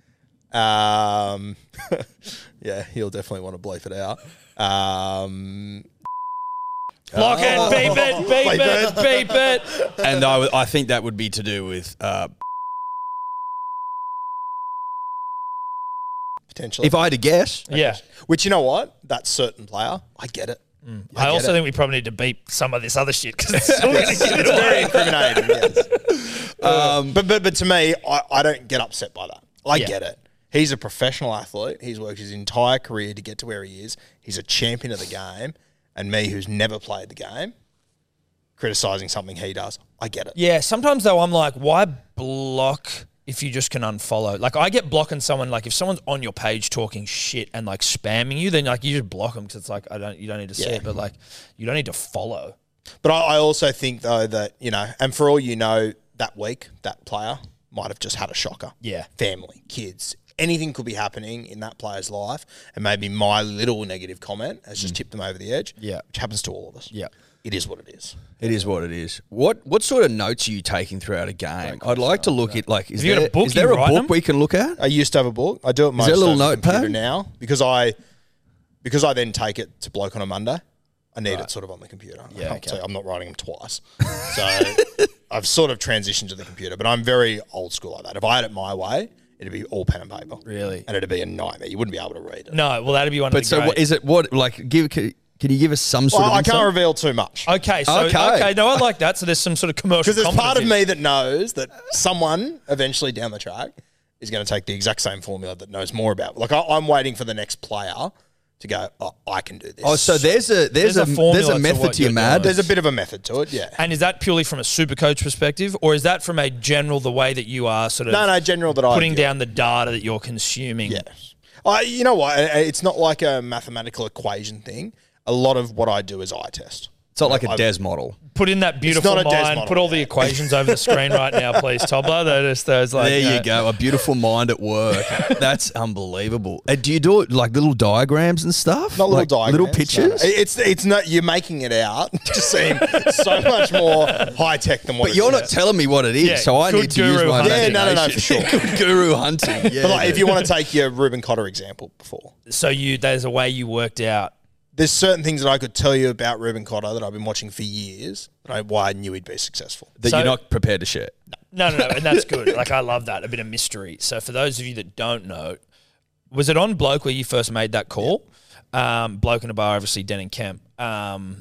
Um, yeah, he'll definitely want to bleep it out. Um, Block it, beep it, beep it, beep it. And I, w- I think that would be to do with uh, potentially. if I had to guess. Yeah. Which, you know what? That certain player, I get it. I, get also it. think we probably need to beep some of this other shit because it's still going to get it It's very away. incriminating, yes. Um, but, but, but to me, I, I don't get upset by that. I Yeah. get it. He's a professional athlete. He's worked his entire career to get to where he is. He's a champion of the game. And me, who's never played the game, criticising something he does, I get it. Yeah, sometimes though I'm like, why block if you just can unfollow? Like I get blocking someone, like if someone's on your page talking shit and like spamming you, then like you just block them because it's like I don't, you don't need to see Yeah. it, but like you don't need to follow. But I, I also think, though, that, you know, and for all you know, that week, that player might have just had a shocker. Yeah. Family, kids, anything could be happening in that player's life. And maybe my little negative comment has just tipped them over the edge. Yeah. Which happens to all of us. Yeah. It is what it is. It is what it is. What what sort of notes are you taking throughout a game? I'd like to look at like is Have you got there, a book is there you a write book them? we can look at? I used to have a book. I do it most there a little over the notepad? computer now because I because I then take it to Bloke on a Monday. I need it sort of on the computer. Yeah, I'll okay. tell you, I'm not writing them twice. So I've sort of transitioned to the computer, but I'm very old school like that. If I had it my way, it'd be all pen and paper. Really? And it'd be a nightmare. You wouldn't be able to read it. No, well that'd be one But of the so great. what, is it what like give can, can you give us some sort Well, of I can't insight? reveal too much. Okay, so Okay. okay. no, I like that. So there's some sort of commercial Because there's part of competence me that knows that someone eventually down the track is going to take the exact same formula that knows more about. Like I, I'm waiting for the next player to go, oh, I can do this. Oh, so there's a there's, There's a a, formula there's a to method what to your you're mad. doing. There's a bit of a method to it, yeah. And is that purely from a super coach perspective, or is that from a general the way that you are sort of No, no, general that I putting do. down the data that you're consuming? Yeah. I, you know what? It's not like a mathematical equation thing. A lot of what I do is eye test. It's not like a I've- Des model. Put in that beautiful not a Des mind. model, Put all the yeah. equations over the screen right now, please, Tobler. They're just those like There you you know, go, a beautiful mind at work. That's unbelievable. Uh, do you do it like little diagrams and stuff? Not little like diagrams. little no. pictures. It's it's not. You're making it out to seem so much more high tech than what. But it you're is. not telling me what it is, Yeah, so I good need to use guru my hunting. Yeah, no, no, no, imagination. for sure. Good guru hunting. Yeah, But like, if you want to take your Ruben Cotter example before, So you there's a way you worked out. there's certain things that I could tell you about Ruben Cotter that I've been watching for years. That I, why I knew he'd be successful. that So- you're not prepared to share. No, no, no, and that's good. Like I love that, a bit of mystery. So for those of you that don't know, was it on Bloke where you first made that call? Um, Bloke in a bar, obviously Denning Kemp. Um,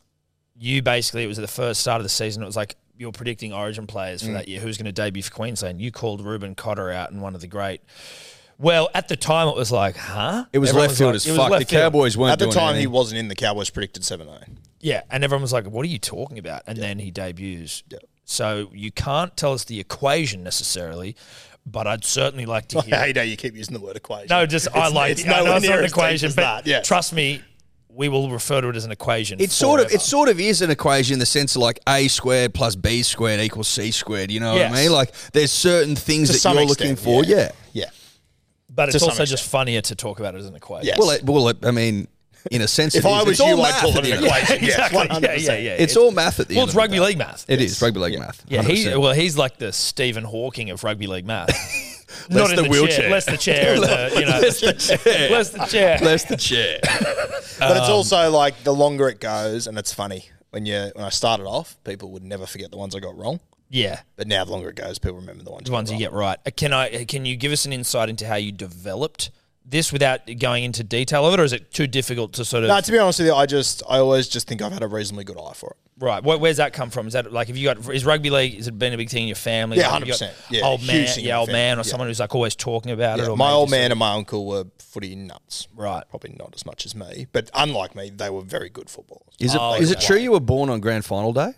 you basically, it was at the first start of the season. It was like you were predicting Origin players for Mm. that year. Who's going to debut for Queensland? You called Ruben Cotter out and one of the great. Well, at the time it was like, huh? It was Everyone left field like- as it was fuck. The left field. Cowboys weren't At the doing time, he anything. wasn't in the Cowboys predicted seventeen. Yeah, and everyone was like, what are you talking about? And then he debuts. Yeah. So you can't tell us the equation necessarily, but I'd certainly like to I hear. hate how you keep using the word equation. No, just I It's- like it's I know nowhere it's not near an as deep equation, as but that, yeah. trust me, we will refer to it as an equation. It's sort of forever. it sort of is an equation in the sense of like a squared plus b squared equals c squared. You know Yes. what I mean? Like there's certain things To that some you're extent, looking for. yeah. Yeah. Yeah. but to it's some also extent. just funnier to talk about it as an equation. Yes. Well, it, well, it, I mean, in a sense, If it I is. was It's all you, I'd math call at it the an end of the day. equation. Yes, exactly. one hundred Yeah, percent. yeah, yeah. It's all math at the Well, end. it's of the rugby day. league math. It is rugby league math. Yeah, one hundred he percent. well, he's like the Stephen Hawking of rugby league math. Less Not in the the wheelchair. chair, less the chair, and the, you know, Less the chair. less the chair. Less the chair. But it's also like the longer it goes, and it's funny when you when I started off, people would never forget the ones I got wrong. Yeah, But now the longer it goes, people remember the ones. the ones you get right. Uh, Can I? Can you give us an insight into how you developed this without going into detail of it, or is it too difficult to sort of? No, to be honest with you, I just I always just think I've had a reasonably good eye for it. Right. Where, where's that come from? Is that like, have you got, is rugby league, has it been a big thing in your family? Yeah, Like, have you got one hundred percent. Yeah, Old huge man, thing in yeah, the old man, or family. Yeah. someone who's like always talking about it. Yeah, Or my maybe old just- man and my uncle were footy nuts. Right. Probably not as much as me, but unlike me, they were very good footballers. Is it Oh, is it okay. true you were born on grand final day?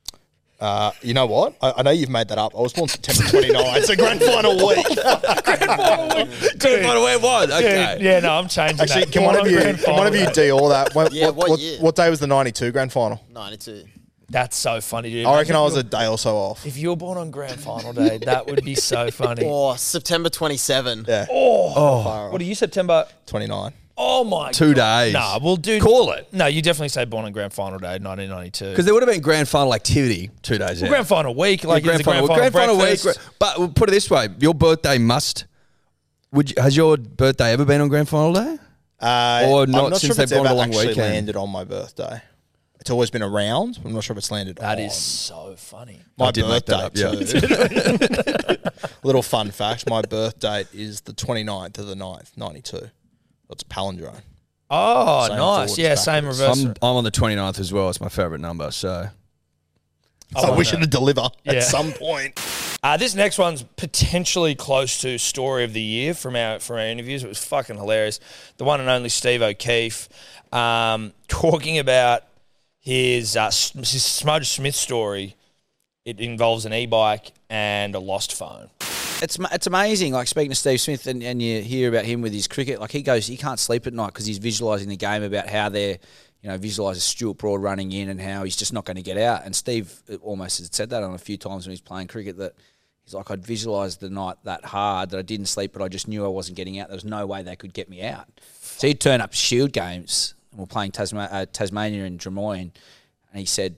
Uh, you know what? I, I know you've made that up. I was born September twenty-ninth. It's a grand final week. Grand final where it was. Okay. Dude, yeah, no, I'm changing Actually, that. can Born one of on you grand can one of final you day. D all that? What, Yeah, what, what what, year? what day was the ninety-two grand final? ninety-two. That's so funny, dude. I reckon I Imagine was if a day or so off. you- If you were born on grand final day, that would be so funny. Or September twenty-seventh. Yeah, Oh, what are you, September? twenty-nine. Oh my Two God. days. Nah, we'll do. Call it. No, you definitely say born on grand final day, nineteen ninety-two. Because there would have been grand final activity two days out. Grand final week, like Yeah, it's a grand final, grand final week. breakfast. But we'll put it this way: your birthday must Would you, has your birthday ever been on grand final day? Uh, Or I'm not not since sure if they've it's gone ever a long actually weekend? landed on my birthday. It's always been around. I'm not sure if it's landed on. That is so funny. My I did make birthday, that up, too. Little fun fact, my birth date is the twenty-ninth of the ninth, ninety-two. It's a palindrome. Oh, Same nice. forwards, Yeah, same backwards. reverse. I'm, I'm on the twenty-ninth as well. It's my favourite number. So I So want we that. should deliver Yeah. at some point. Uh, this next one's potentially close to story of the year from our from our interviews. It was fucking hilarious. The one and only Steve O'Keefe um, talking about his uh, S- his Smudge Smith story. It involves an e-bike and a lost phone. It's ma- it's amazing. Like speaking to Steve Smith, and, and you hear about him with his cricket. Like he goes, he can't sleep at night because he's visualising the game about how they're, you know, visualises Stuart Broad running in and how he's just not going to get out. And Steve almost has said that on a few times when he's playing cricket, that he's like, I'd visualised the night that hard that I didn't sleep, but I just knew I wasn't getting out. There was no way they could get me out. So he'd turn up Shield games, and we're playing Tasma- uh, Tasmania and Drummoyne, and he said,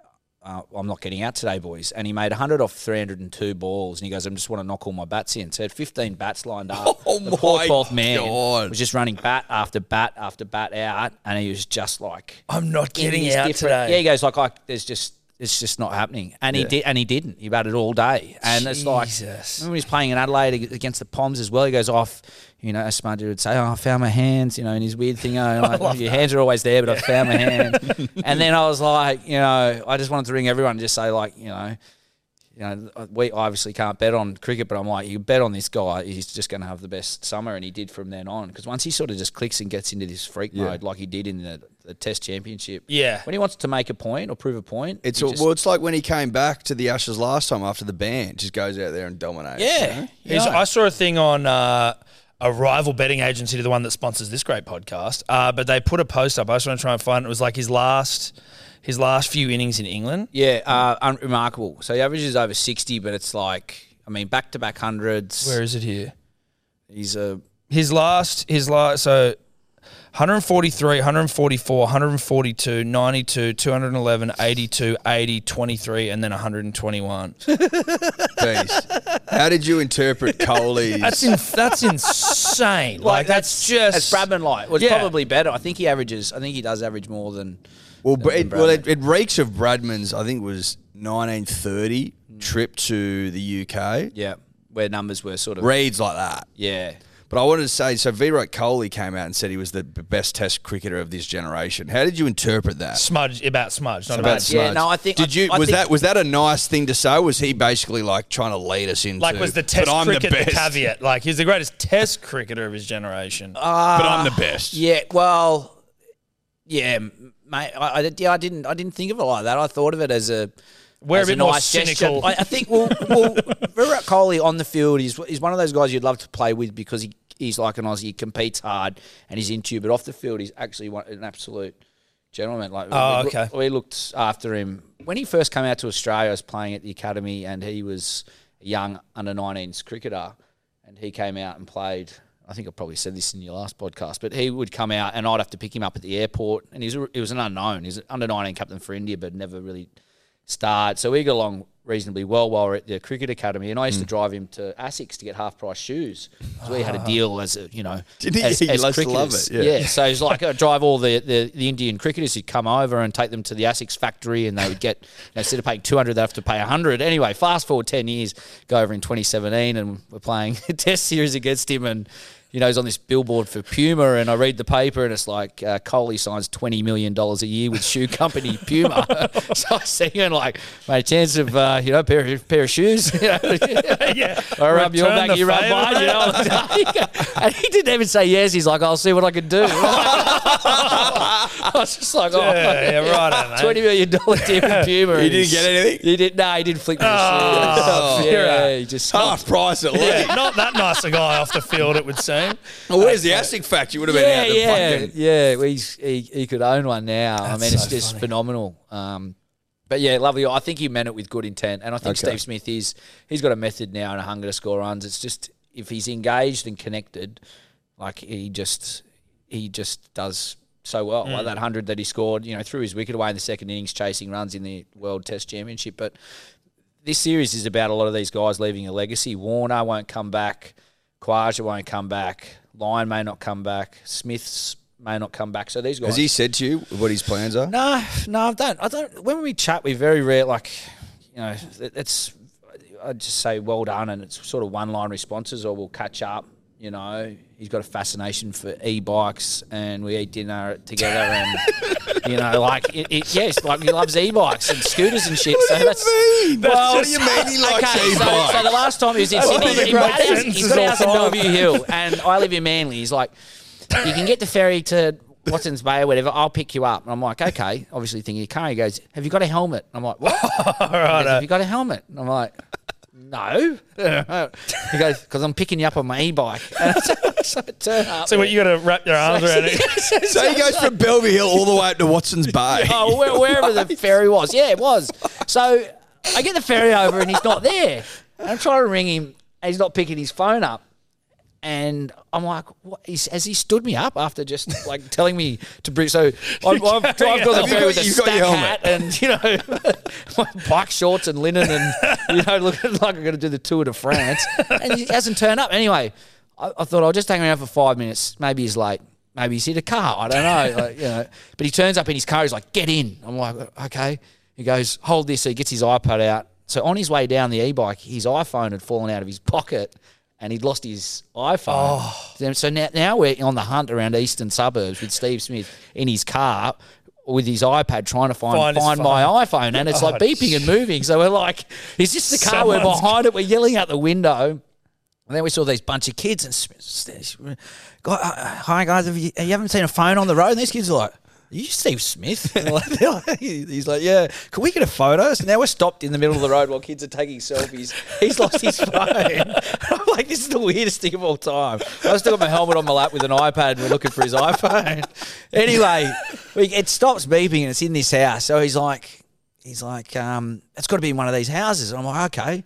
uh, I'm not getting out today, boys. And he made one hundred off three hundred two balls, and he goes, I just want to knock all my bats in. So he had fifteen bats lined up. Oh the poor my twelfth man God. was just running bat after bat after bat out, and he was just like, I'm not in getting these out different- today. Yeah, he goes like, I, there's just it's just not happening, and he Yeah. did, and he didn't. He batted all day, and it's like Jesus. when he was playing in Adelaide against the Poms as well. He goes off, you know, Smudger would say, "Oh, I found my hands," you know, and his weird thing, oh, like, your hands are always there, but I found my hands. And then I was like, you know, I just wanted to ring everyone and just say, like, you know. You know, we obviously can't bet on cricket, but I'm like, you bet on this guy, he's just going to have the best summer, and he did from then on. Because once he sort of just clicks and gets into this freak Yeah. mode, like he did in the, the Test Championship, Yeah. when he wants to make a point or prove a point, it's he all, just- well, it's like when he came back to the Ashes last time after the ban, just goes out there and dominates. yeah, you know? He's- I saw a thing on uh, a rival betting agency to the one that sponsors this great podcast, uh, but they put a post up. I just want to try and find it. It was like his last his last few innings in England. yeah, uh, unremarkable. So he averages over sixty, but it's like, I mean, back to back hundreds. Where is it here? He's a His last, his last, so one forty-three, one forty-four, one forty-two, ninety-two, two eleven, eighty-two, eighty, twenty-three, and then one twenty-one. Beast. How did you interpret Coley's? That's in, that's insane. Like, that's just It's Bradman light. Well, it's Yeah. probably better. I think he averages. I think he does average more than. Well, than but it, Bradman. well, it, it reeks of Bradman's. I think it was nineteen thirty trip to the U K. Yeah, where numbers were sort of. Reads like that. Yeah. But I wanted to say, so Virat Kohli came out and said he was the b- best Test cricketer of this generation. How did you interpret that? Smudge about Smudge, not About about Yeah, Smudge. no, I think- Did I- you? I was think- that was that a nice thing to say? Was he basically like trying to lead us into? Like, was the Test but I'm cricket the, the, best. caveat? Like, he's the greatest Test cricketer of his generation. But I'm the best. Yeah, well, yeah, mate. I, I, yeah, I didn't. I didn't think of it like that. I thought of it as a. We're a as bit more nice gesture. cynical. I, I think. Well, well, Virat Kohli on the field is is one of those guys you'd love to play with because he he's like an Aussie. He competes hard and he's into you. But off the field, he's actually one, an absolute gentleman. Like, Oh, we, okay. We looked after him when he first came out to Australia. I was playing at the academy, and he was a young under nineteens cricketer, and he came out and played. I think I probably said this in your last podcast, but he would come out and I'd have to pick him up at the airport, and he's a, he was an unknown. He's an under nineteen captain for India, but never really started. So we got along reasonably well while we we're at the cricket academy, and I used to drive him to Asics to get half price shoes. So we had a deal as a, you know, Did he? as, He as likes to love cricketers. it, yeah. So he's like, I'd drive all the, the, the Indian cricketers who'd come over and take them to the Asics factory, and they would get, you know, instead of paying two hundred, they'd have to pay one hundred. Anyway, fast forward ten years, go over in twenty seventeen, and we're playing a test series against him, and you know, he's on this billboard for Puma, and I read the paper, and it's like uh, Kohli signs twenty million dollars a year with shoe company Puma. So I see him like, mate, chance of, uh, you know, pair of, pair of shoes. You know? Yeah. I rub your Return back, the you rub favour. mine, you know. And he didn't even say yes. He's like, I'll see what I can do. I was just like, oh, Yeah, yeah, right, mate. twenty million dollars deal with Puma. He didn't get anything? He didn't, no, he didn't flick me the Oh, shoes. you're Yeah, right. he just Half price at least. Yeah, not that nice a guy off the field, it would seem. Well, where's the ASIC factory? Would have been yeah, out the yeah, fucking. yeah. Well, he's, he he could own one now. I That's mean, it's so just funny. phenomenal. Um, but yeah, lovely. I think he meant it with good intent, and I think Okay. Steve Smith is he's got a method now and a hunger to score runs. It's just if he's engaged and connected, like he just he just does so well. Mm. Like that hundred that he scored, you know, threw his wicket away in the second innings, chasing runs in the World Test Championship. But this series is about a lot of these guys leaving a legacy. Warner won't come back. Quaja won't come back. Lyon may not come back. Smiths may not come back. So these guys. Has he said to you what his plans are? No, no, I don't. I don't. When we chat, we very rare. Like, you know, it, it's. I just say well done, and it's sort of one line responses, or we'll catch up. You know, he's got a fascination for e-bikes, and we eat dinner together, and you know, like it, it, yes, like he loves e-bikes and scooters and shit. What so do you that's, mean? Well, What do you mean he likes okay, so, e-bikes? so the last time he was in That's Sydney, one of the he- great he's, sentences he's got a all house in time. Bellevue Hill, and I live in Manly. He's like, you can get the ferry to Watson's Bay or whatever. I'll pick you up. And I'm like, okay. Obviously thinking, car. He goes, have you got a helmet? I'm like, what? He goes, have you got a helmet? And I'm like, no. He goes, because I'm picking you up on my e-bike. And so, so I turn up. So what, you got to wrap your arms around it? So he goes from Bellevue Hill all the way up to Watson's Bay. Oh, where, wherever the ferry was. Yeah, it was. So I get the ferry over and he's not there. And I'm trying to ring him and he's not picking his phone up. And I'm like, what? He's, has he stood me up after just like telling me to bring? So I've, I've, I've got the ferry with a You've got stack your hat and, you know, my bike shorts and linen and, you know, looking like I'm going to do the Tour de France. And he hasn't turned up. Anyway, I, I thought I'll just hang around for five minutes. Maybe he's late. Maybe he's hit a car. I don't know. Like, you know. But he turns up in his car. He's like, get in. I'm like, okay. He goes, hold this. So he gets his iPad out. So on his way down the e-bike, his iPhone had fallen out of his pocket and he'd lost his iPhone. Oh. So now, now we're on the hunt around eastern suburbs with Steve Smith in his car with his iPad trying to find Find his find my iPhone. And it's Oh, like beeping and moving. So we're like, is this the car? We're Someone's- behind it. We're yelling out the window. And then we saw these bunch of kids and Smith, God, uh, hi guys, have you, you haven't seen a phone on the road? And these kids are like, are you Steve Smith? And like, they're like, he's like, yeah. Can we get a photo? So now we're stopped in the middle of the road while kids are taking selfies. He's lost his phone. I'm like, this is the weirdest thing of all time. I still got my helmet on my lap with an iPad and we're looking for his iPhone. Anyway, we, it stops beeping and it's in this house. So he's like, he's like, um, it's got to be in one of these houses. And I'm like, okay.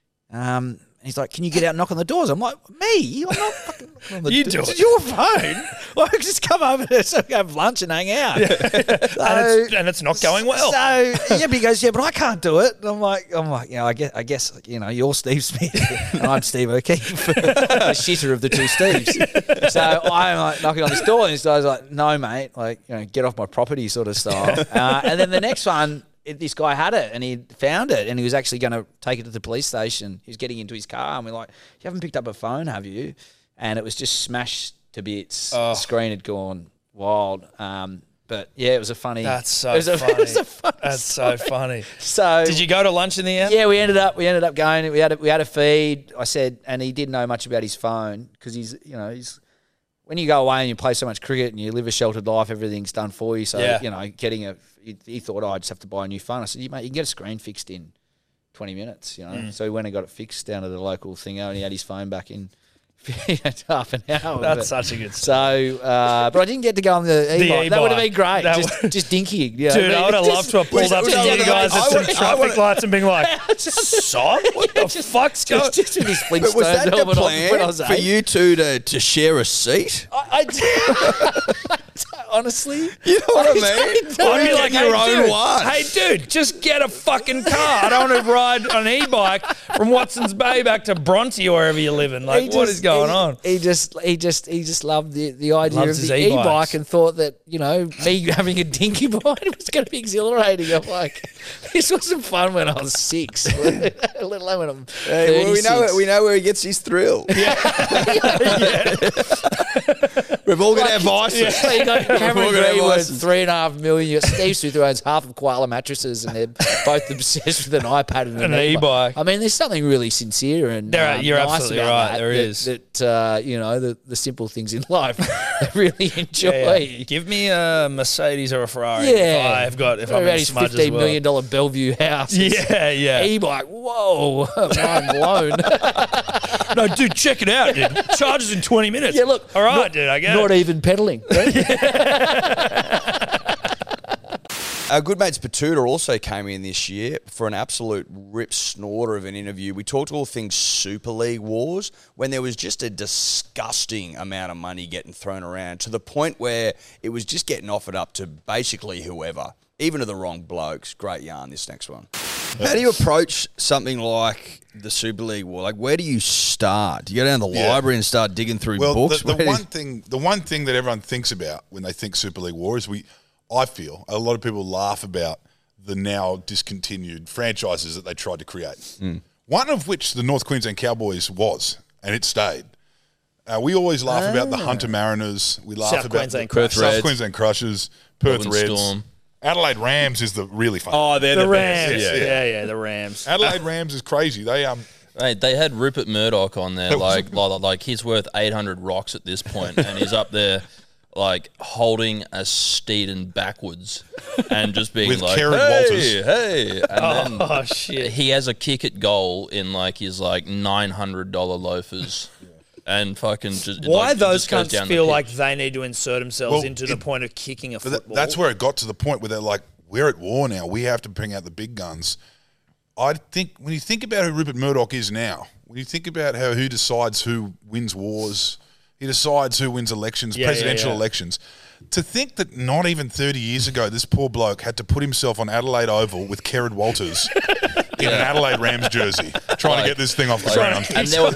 Um, He's like, can you get out and knock on the doors? I'm like, me? I'm not fucking knocking on the You doors. do It's it. your phone. Well, I just come over to so have lunch and hang out. and, So- it's, and it's not going well. So yeah, but he goes, yeah, but I can't do it. And I'm like, I'm like, you know, I guess, I guess, you know, you're Steve Smith and I'm Steve O'Keefe, the shitter of the two Steves. So I'm like knocking on this door, and this guy's like, no, mate, like, you know, get off my property, sort of style. Uh, and then the next one, it, this guy had it and he found it and he was actually going to take it to the police station. He was getting into his car and we're like, you haven't picked up a phone, have you? And it was just smashed to bits. Oh. The screen had gone wild. Um, but yeah, it was a funny. That's so it was a, funny. It was a funny That's story. so funny. So Did you go to lunch in the end? yeah, we ended up we ended up going. We had a, we had a feed. I said, and he didn't know much about his phone because he's you know he's when you go away and you play so much cricket and you live a sheltered life, everything's done for you. So Yeah. you know, getting a he, he thought oh, I just have to buy a new phone. I said, you mate, you can get a screen fixed in twenty minutes. You know, Mm. so he went and got it fixed down at the local thing, and he had his phone back in half an hour. That's But- such a good story. so, uh, but I didn't get to go on the e-bike. That would have been great. That Just, would- just dinky. You know, Dude, I would have loved to have pulled up to just- you guys I at some would- I traffic would- lights and being like, son, what the fuck's going on? Just, just with his But Flintstone was that the helmet on when I plan was for eight. you two to, to share a seat? I, I honestly, You know what I mean? I'd Or be get like, your hey, own dude, one. hey, dude, just get a fucking car. I don't want to ride on an e-bike from Watson's Bay back to Bronte or wherever you're living. Like, he what just- is going he- on? He just, he just, he just loved the, the idea Loves of his the e-bikes. e-bike and thought that you know me having a dinky bike was going to be exhilarating. I'm like, this wasn't fun when I was six, let alone when I'm Hey, well, we know thirty-six. it. We know where he gets his thrill. We've all got our vices. So you got Cameron We're gonna have Greenwood, license. three and a half million. You got Steve Smith, who owns half of Koala mattresses, and they're both obsessed with an iPad and an, An e-bike. e-bike. I mean, there's something really sincere and There are- um, you're nice absolutely about right, that, there that, is. That uh, you know the, the simple things in life I really enjoy. Yeah, yeah. Give me a Mercedes or a Ferrari. Yeah. If I've got, if What I'm about in his smudge as fifteen well. million dollar Bellevue house? Yeah, yeah. E-bike. Whoa, mind blown. No, dude, check it out, dude. Charges in twenty minutes. Yeah, look. All right, not, dude, I get Not it. even pedaling. Our good mates Batuta also came in this year for an absolute rip snorter of an interview. We talked all things Super League wars when there was just a disgusting amount of money getting thrown around to the point where it was just getting offered up to basically whoever, even to the wrong blokes. Great yarn, this next one. How do you approach something like the Super League War? Like, where do you start? Do you go down to the Yeah. library and start digging through Well, books? the, the Where do one you- thing, the one thing that everyone thinks about when they think Super League War is we. I feel a lot of people laugh about the now discontinued franchises that they tried to create. Mm. One of which the North Queensland Cowboys was, and it stayed. Uh, we always laugh about the Hunter Mariners. We laugh South about Queensland the Crushers. South Reds. Queensland Crushers, Perth Melbourne Reds. Storm. Adelaide Rams is the really fun. Oh, they're the, The best. Rams. Yeah, Yeah, yeah. yeah, the Rams. Adelaide Rams is crazy. They um Mate, they had Rupert Murdoch on there, That was- like, like like he's worth eight hundred rocks at this point, and he's up there, like holding a steed and backwards, and just being With like, Karen "Hey, Walters." hey!" And then Oh shit! he has a kick at goal in like his like nine hundred dollar loafers, and fucking just Why like, those just goes cunts down the feel pitch. like they need to insert themselves Well, into the it- point of kicking a But that, football? that's where it got to the point where they're like, we're at war now. We have to bring out the big guns. I think when you think about who Rupert Murdoch is now, when you think about how who decides who wins wars, he decides who wins elections, Yeah, yeah, presidential yeah. elections. To think that not even thirty years ago, this poor bloke had to put himself on Adelaide Oval with Kerrod Walters in an Adelaide Rams jersey, trying Like- to get this thing off the like- ground. and there were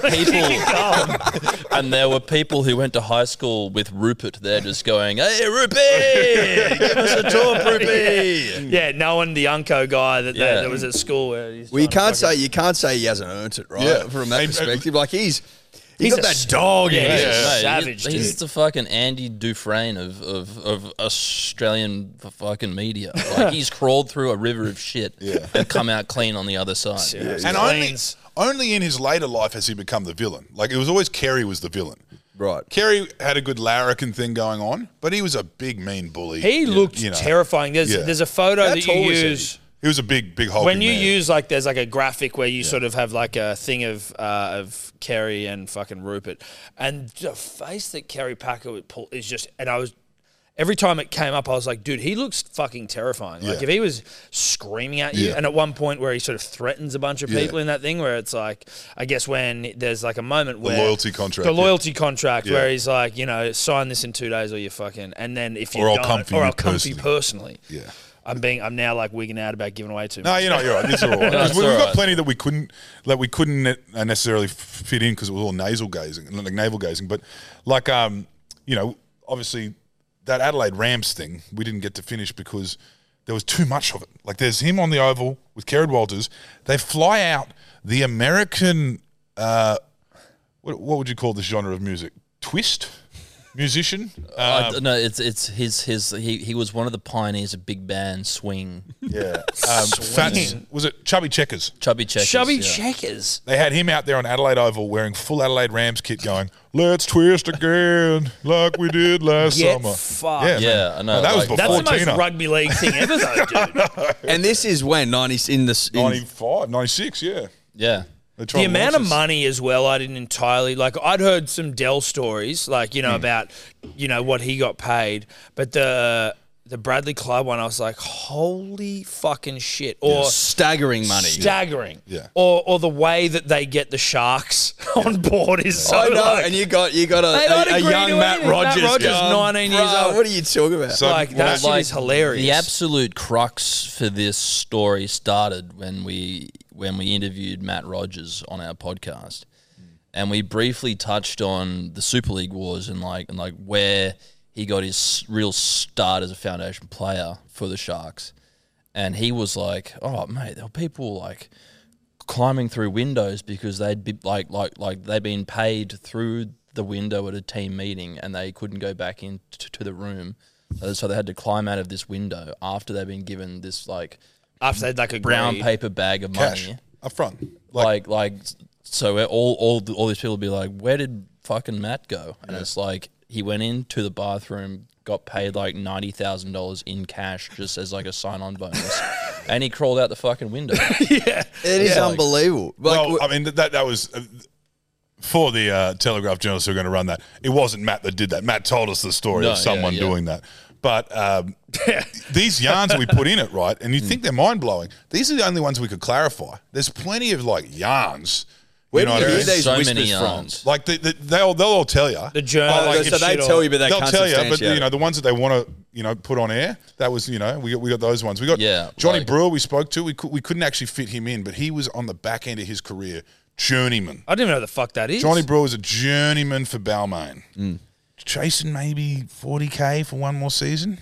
people, and there were people who went to high school with Rupert there, just going, "Hey, Rupert, give us a talk, Rupert." yeah, knowing the Unco guy that, Yeah. that, that was at school where he's Well, you trying can't to say fucking- you can't say he hasn't earned it, right? Yeah. From that Hey, perspective, like he's he's He's got a that s- dog in yeah, him. he's a Yeah. Mate, savage, he- he's dude. the fucking Andy Dufresne of, of, of Australian f- fucking media. Like he's crawled through a river of shit Yeah. and come out clean on the other side. Yeah. And only, Cleans. only in his later life has he become the villain. Like, it was always Kerry was the villain. Right. Kerry had a good larrikin thing going on, but he was a big, mean bully. He looked you know. terrifying. There's Yeah. there's a photo How that tall you was he? use. He was a big, big hulking When you man. use like there's like a graphic where you sort of have like a thing of uh, of Kerry and fucking Rupert, and the face that Kerry Packer would pull is just, and I was every time it came up I was like, dude, he looks fucking terrifying. Like Yeah. if he was screaming at you, Yeah. and at one point where he sort of threatens a bunch of Yeah. people in that thing where it's like, I guess when there's like a moment the where loyalty contract. the yeah. loyalty contract Yeah. where he's like, you know, sign this in two days or you fucking, and then if you Or I'll don't, come for or you I'll come for you personally. personally. Yeah. I'm being, I'm now like wigging out about giving away too No, much. you're not. You're right. These are all right. No, it's We've all got right. plenty that we couldn't that we couldn't ne- uh, necessarily f- fit in because it was all nasal gazing, like navel gazing. But like, um, you know, obviously that Adelaide Rams thing we didn't get to finish because there was too much of it. Like, there's him on the oval with Kerrod Walters. They fly out the American. Uh, what, what would you call this genre of music? Twist musician. I Um, d- no, it's it's his his he, he was one of the pioneers of big band swing. yeah. Um, Fats, was it Chubby Checkers? Chubby Checkers. Chubby yeah. Checkers. They had him out there on Adelaide Oval wearing full Adelaide Rams kit going, let's twist again like we did last Get summer. fucked. Yeah, Yeah, man. I know, that was like- That's before the most Tina. rugby league thing ever, though, dude. And this is when ninety in the in, ninety-five, ninety-six, yeah. Yeah. They tried The to amount launch of us. money as well, I didn't entirely like. I'd heard some Dell stories, like you know about you know what he got paid, but the the Bradley Club one, I was like, holy fucking shit, or staggering money. staggering, Yeah. or or the way that they get the Sharks on board is so I know, like, and you got you got a, They don't a, a agree young to Matt anything. Rogers. Matt Rogers, going, nineteen years "Bro, old." What are you talking about? So, like that shit Like, is hilarious. The absolute crux for this story started when we when we interviewed Matt Rogers on our podcast, and we briefly touched on the Super League wars and like and like where he got his real start as a foundation player for the Sharks, and he was like, "Oh mate, there were people like climbing through windows because they'd be like like like they'd been paid through the window at a team meeting and they couldn't go back into to the room." Uh, So they had to climb out of this window after they'd been given this like After they'd like brown agreed. paper bag of Cash money. up front. Like, like, so all all all these people would be like, "Where did fucking Matt go?" And it's like he went into the bathroom, got paid like ninety thousand dollars in cash just as like a sign-on bonus, and he crawled out the fucking window. yeah, It is Yeah. unbelievable. Like, well, I mean, that that was uh, for the uh, Telegraph journalists who are going to run that. It wasn't Matt that did that. Matt told us the story No, of someone yeah, yeah. doing that. But um, these yarns that we put in it, right, and you think they're mind blowing. These are the only ones we could clarify. There's plenty of like yarns. where you do know you what I hear mean? these So many whispers from? yarns. Like they, they, they'll they'll all tell you. the journal. Oh, like, so if they shit tell or- you, but they They'll can't tell you, but substantiate you know it. the ones that they want to you know, put on air. That was, you know, we got we got those ones. We got Yeah, Johnny like- Brewer. We spoke to. We could, we couldn't actually fit him in, but he was on the back end of his career, journeyman. I don't even know what the fuck that is. Johnny Brewer was a journeyman for Balmain, Mm. chasing maybe forty k for one more season.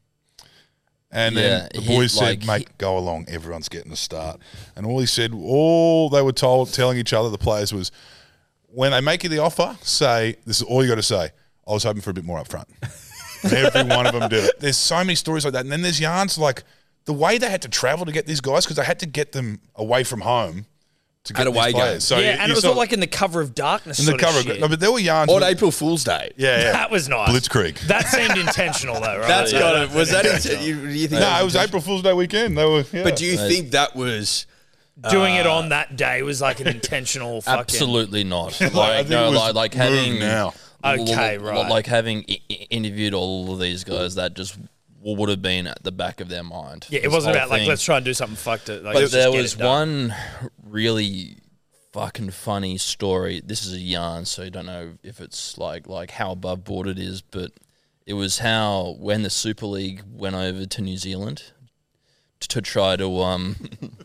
And then Yeah, the he- boys said, like, "Mate, he- go along. Everyone's getting a start." And all he said, all they were told, telling each other, the players, was, when they make you the offer, say, this is all you got to say, I was hoping for a bit more up front. And every one of them did it. There's so many stories like that. And then there's yarns like the way they had to travel to get these guys, because they had to get them away from home to get At these away players. games. So yeah, you- and you it was saw- all like in the cover of darkness. in the sort cover. Of shit. No, but there were yarns. On with- April Fool's Day. Yeah, yeah. That was nice. Blitzkrieg. That seemed intentional, though, right? That's Yeah, got that it. Was seemed that intentional. into, you, do you think? No, that it was April Fool's Day weekend. They were, yeah. But do you think that was Doing uh, it on that day was like an intentional fucking... Absolutely not. I Like think no, it was like like moved having now. Okay, l- l- right. Like having I- I- interviewed all of these guys, that just would have been at the back of their mind. Yeah, it This wasn't whole about like, thing. let's try and do something fucked it. Like, But let's there just get was it done. one really fucking funny story. This is a yarn, so I don't know if it's like like how above board it is, but it was how when the Super League went over to New Zealand to, to try to um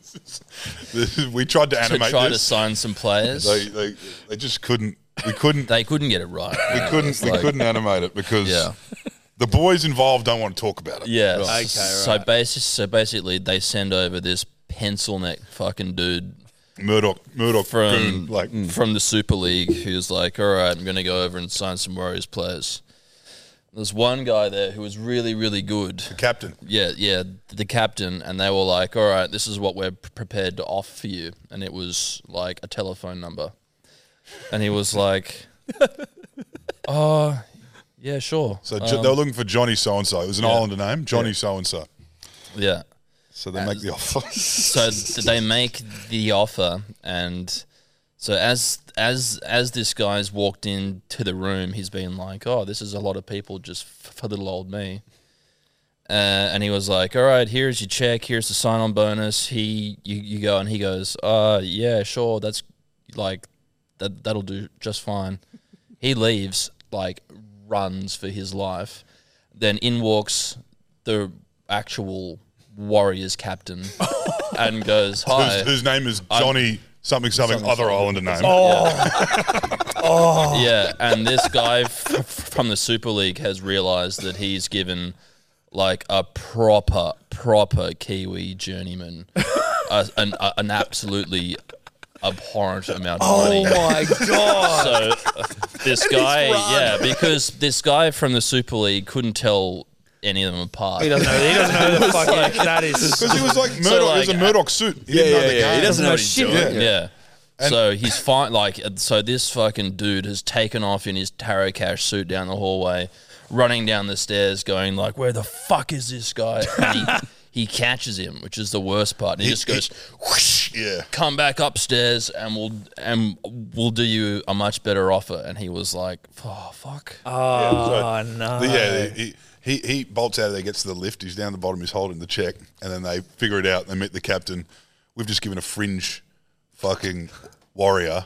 we tried to to animate try to this. sign some players. They, they, they just couldn't. We couldn't. They couldn't get it right. We couldn't. It's We like- couldn't animate it because Yeah. the boys involved don't want to talk about it. Yeah. Okay, So right. basically, so basically, they send over this pencil neck fucking dude Murdoch, Murdoch, from goon, like from the Super League who's like, all right, I'm going to go over and sign some Warriors players. There's one guy there who was really, really good. the captain. Yeah, yeah, the captain, and they were like, all right, this is what we're p- prepared to offer for you. And it was like a telephone number. And he was like, oh, yeah, sure. So Jo- Um, they were looking for Johnny so and so. It was an yeah. Islander name, Johnny so and so. Yeah. So they make the offer. So th- they make the offer, and so as as as this guy's walked into the room, he's been like, "Oh, this is a lot of people just f- for little old me." Uh, and he was like, "All right, here's your check. Here's the sign-on bonus." He you, you go, and he goes, "Uh, yeah, sure. That's like that that'll do just fine." He leaves, like runs for his life. Then in walks the actual Warriors captain and goes, "Hi." Whose, whose name is I'm- Johnny something something, something, other something. Islander name. Oh. Yeah, and this guy f- from the Super League has realised that he's given like a proper, proper Kiwi journeyman a, an, a, an absolutely abhorrent amount of Oh money. my God. So uh, this guy, yeah, because this guy from the Super League couldn't tell any of them apart. He doesn't know. He doesn't know the fucking. That is. Because he was like Murdoch. So, it was a like, Murdoch suit. He Yeah, didn't know yeah, the yeah. He game. doesn't know No what he's shit. doing. Yeah. So he's fine. Like, so this fucking dude has taken off in his Taro Cash suit down the hallway, running down the stairs, going like, "Where the fuck is this guy?" And he, he catches him, which is the worst part. And he, He- just goes, whoosh, Yeah. "Come back upstairs, and we'll and we'll do you a much better offer." And he was like, "Oh fuck." Oh no. The- yeah, he, he he bolts out of there, gets to the lift. He's down the bottom. He's holding the check, and then they figure it out. They meet the captain. We've just given a fringe, fucking warrior,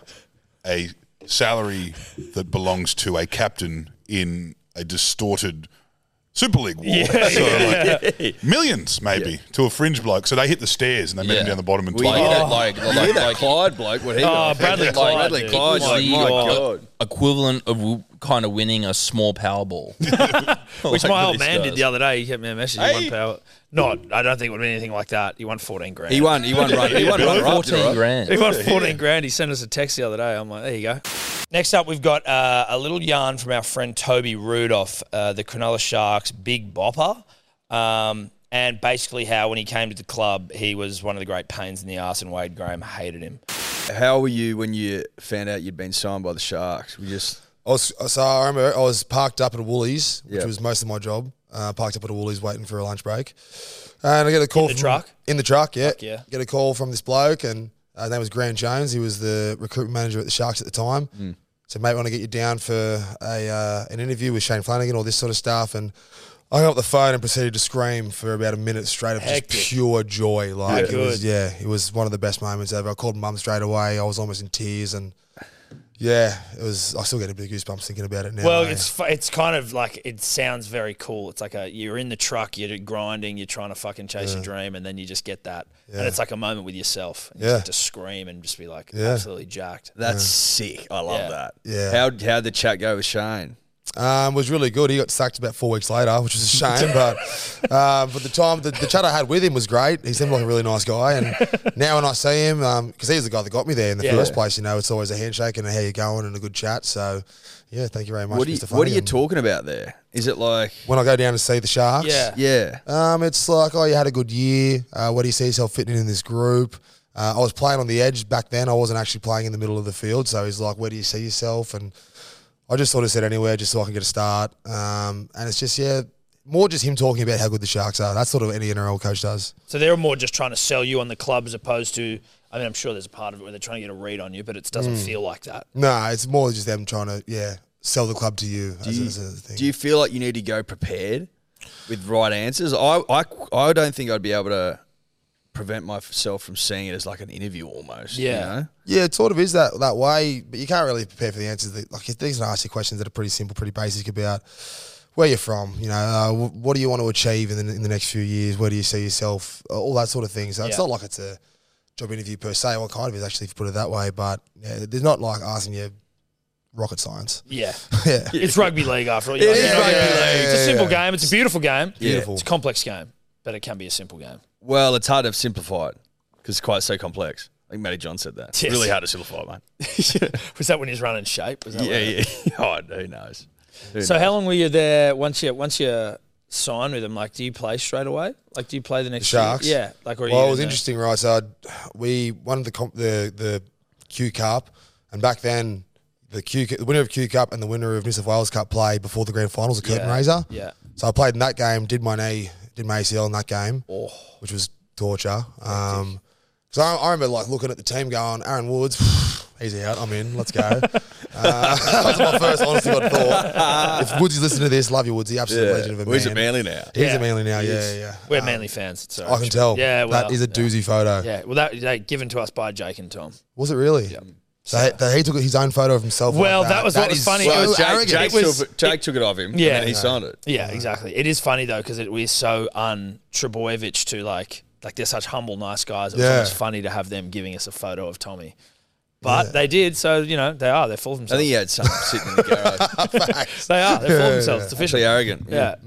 a salary that belongs to a captain in a distorted Super League war. Yeah, so yeah. like millions maybe to a fringe bloke. So they hit the stairs and they met him Yeah. down the bottom and We told hear him. that, like, you like, hear that like- Clyde bloke, what he Oh, got? Bradley Like, Clyde, Bradley dude. Clyde, Oh, like, my my God. God. Equivalent of kind of winning a small Powerball. Which Like my old these man guys. did the other day. He kept me a message. He won power. Not, I don't think it would be anything like that. He won fourteen grand. He won. He won. Run. He won. Runner up. fourteen grand. He won fourteen grand. He sent us a text the other day. I'm like, there you go. Next up, we've got uh, a little yarn from our friend Toby Rudolph, uh, the Cronulla Sharks' big bopper. Um, and basically how when he came to the club, he was one of the great pains in the arse and Wade Graham hated him. How were you when you found out you'd been signed by the Sharks? We just I was so I remember I was parked up at a Woolies, which Yep. was most of my job. Uh, parked up at a Woolies waiting for a lunch break, and I get a call the from, truck? In the truck, yeah. Fuck yeah. Get a call from this bloke, and uh, his name was Grant Jones. He was the recruitment manager at the Sharks at the time. Mm. So, mate, want to get you down for a uh, an interview with Shane Flanagan, all this sort of stuff, and I got off the phone and proceeded to scream for about a minute straight of Hectic. just pure joy. Like Yeah. it was, Good. yeah, it was one of the best moments ever. I called mum straight away. I was almost in tears, and Yeah, it was. I still get a bit of goosebumps thinking about it now. Well, eh? it's fu- it's kind of like it sounds very cool. It's like a you're in the truck, you're grinding, you're trying to fucking chase Yeah. your dream, and then you just get that, Yeah. and it's like a moment with yourself. And you Yeah. just get to scream and just be like Yeah. absolutely jacked. That's sick. I love Yeah. that. Yeah. How how'd the chat go with Shane? Um, was really good. He got sacked about four weeks later, which was a shame. but um, but the time the, the chat I had with him was great. He seemed like a really nice guy. And now when I see him, because he's the guy that got me there in the Yeah. first place, you know, it's always a handshake and a how you going and a good chat. So yeah, thank you very much, What, do you, Mister what are you Flanagan. talking about there? Is it like When I go down to see the Sharks, Yeah. Yeah. um, it's like, oh, you had a good year. Uh, where do you see yourself fitting in in this group? Uh, I was playing on the edge back then. I wasn't actually playing in the middle of the field. So he's like, where do you see yourself? And I just sort of said anywhere just so I can get a start. Um, and it's just, yeah, more just him talking about how good the Sharks are. That's sort of what any N R L coach does. So they're more just trying to sell you on the club as opposed to. I mean, I'm sure there's a part of it where they're trying to get a read on you, but it doesn't Mm. feel like that. No, it's more just them trying to, yeah, sell the club to you. Do as, you, as a thing. do you feel like you need to go prepared with right answers? I, I, I don't think I'd be able to prevent myself from seeing it as like an interview almost. You know? Yeah, it sort of is that that way, but you can't really prepare for the answers. That, like, these are ask you questions that are pretty simple, pretty basic about where you're from. You know, uh, wh- what do you want to achieve in the, in the next few years? Where do you see yourself? Uh, all that sort of thing. So it's Yeah. not like it's a job interview per se. Well, kind of is actually, if you put it that way. But yeah, there's not like asking you rocket science. Yeah. Yeah. It's rugby league after all. It You're like, is you know, rugby yeah, league. It's a Yeah, simple yeah. game. It's a beautiful game. Beautiful. It's a complex game, but it can be a simple game. Well, it's hard to simplify it because it's quite so complex. I think Matty John said that. Yes. Really hard to simplify it, mate. Was that when he's running shape? Was that Yeah, when- yeah. Oh, who knows? Who So knows? how long were you there once you once you signed with them? Like, do you play straight away? Like, do you play the The next Sharks. year? Yeah. Like, or are well, you it was in the- interesting, right? So I'd, we won the comp, the the Q Cup, and back then the Q the winner of Q Cup and the winner of New South Wales Cup played before the grand finals, the curtain Yeah, raiser. yeah. So I played in that game, did my knee, did my A C L in that game, Oh. which was torture. Um, so I, I remember like looking at the team going, Aaron Woods, he's out, I'm in, let's go. uh, that was my first honest to God thought. If Woods is listening to this, love you, Woods, the absolute Yeah. legend of a Well, he's man. at Manly now. He's Yeah. at Manly now, He yeah, is. yeah. We're Um, Manly fans. It's all I right. can tell. Yeah, well, that is a yeah. doozy photo. Yeah, well, that they, given to us by Jake and Tom. Was it really? Yeah. So he, that he took his own photo of himself. Well, like that was what was is funny. So It was Jake, arrogant. Jake, It was- took, it- Jake took it off him. Yeah. And then he signed it. Yeah, exactly. It is funny though because it was so un-Trebojevic to like like they're such humble, nice guys. It was Yeah. almost funny to have them giving us a photo of Tommy. But they did, so you know they are. They're full of I themselves. think he had something sitting in the garage. They are. They're full of Yeah, themselves. yeah. It's official. Actually arrogant. Yeah.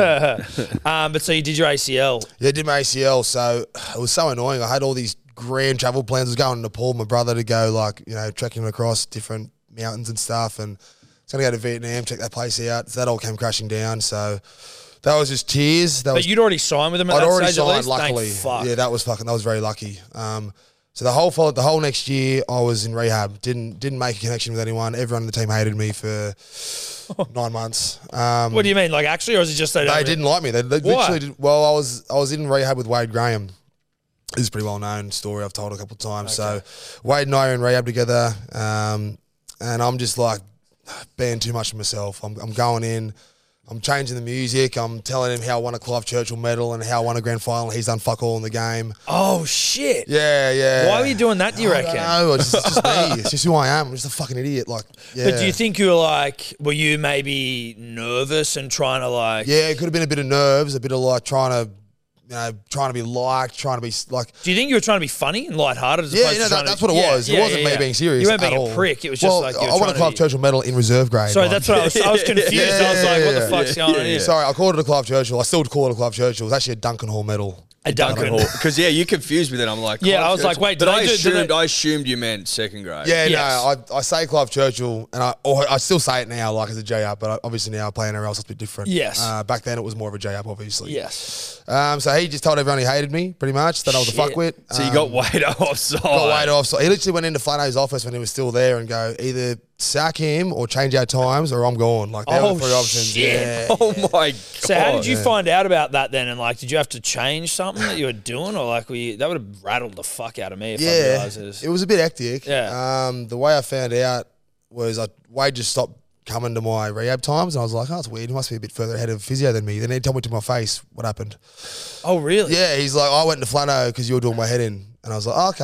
Mm. um, but so you did your A C L. Yeah, I did my A C L, so it was so annoying. I had all these grand travel plans. I was going to Nepal, with my brother, to go like you know trekking across different mountains and stuff, and I was going to go to Vietnam, check that place out. So that all came crashing down. So that was just tears. That But was, you'd already signed with them at I'd that already stage at signed, least? Thank luckily. fuck. Yeah, that was fucking. That was very lucky. Um, so the whole follow, the whole next year, I was in rehab. Didn't didn't make a connection with anyone. Everyone on the team hated me for nine months. Um, What do you mean? Like actually, or is it just they, they don't didn't like me. They, they Why? literally did. Well, I was I was in rehab with Wade Graham. This is a pretty well known story I've told a couple of times. So Wade and I are in rehab together, um, and I'm just like being too much of myself. I'm, I'm going in, I'm changing the music. I'm telling him how I won a Clive Churchill medal and how I won a grand final. He's done fuck all in the game. Oh shit! Yeah, yeah. Why were you doing that? Do you I reckon? don't know. It's just, it's just me. It's just who I am. I'm just a fucking idiot. Like, yeah. But do you think you were like, were you maybe nervous and trying to like? Yeah, it could have been a bit of nerves, a bit of like trying to, you know, trying to be liked, trying to be s- like. Do you think you were trying to be funny and lighthearted? As Yeah, opposed you know, to that, trying that's to, what it yeah, was. It yeah, wasn't yeah, me yeah. being serious. You weren't being at a all. prick. It was well, just like you were I won a trying Clive to be- Churchill medal in reserve grade. Sorry, like- that's what I was. I was confused. I was like, what the fuck's going on here? Sorry, I called it a Clive Churchill. I still call it a Clive Churchill. It was actually a Duncan Hall medal. A Duncan Hall. Because yeah, you confused me then. I'm like, Yeah, Clive I was like, Churchill. wait, but did I they do- did assumed they- I assumed you meant second grade. Yeah, Yes. no, I, I say Clive Churchill, and I or I still say it now, like as a J up, but I, obviously now I play N R L, so it's a bit different. Yes. Uh, back then it was more of a J up, obviously. Yes. Um, so he just told everyone he hated me, pretty much, that I was a Shit. fuckwit. So you Um, got Wade offside. got Wade off. So he literally went into Flano's office when he was still there and go, either sack him or change our times or I'm gone. Like, they Oh, were the three options. shit. Yeah. Oh my god. So how did you yeah. find out about that then? And like, did you have to change something that you were doing, or like, were you, that would have rattled the fuck out of me if I Yeah, realised it. Was, it was a bit hectic. Yeah. Um, the way I found out was I, Wade just stopped coming to my rehab times, and I was like, oh, it's weird. He must be a bit further ahead of physio than me. Then he told me to my face what happened. oh really? Yeah, he's like, I went to Flano because you were doing my head in. And I was like, oh, okay.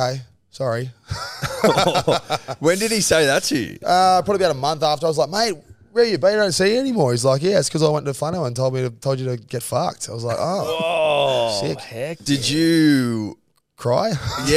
sorry. When did he say that to you? Uh, probably about a month after. I was like, mate, where you been? I don't see you anymore. He's like, yeah, it's because I went to Flano and told me to, told you to get fucked. I was like, oh, Oh, sick. heck. Did you Cry?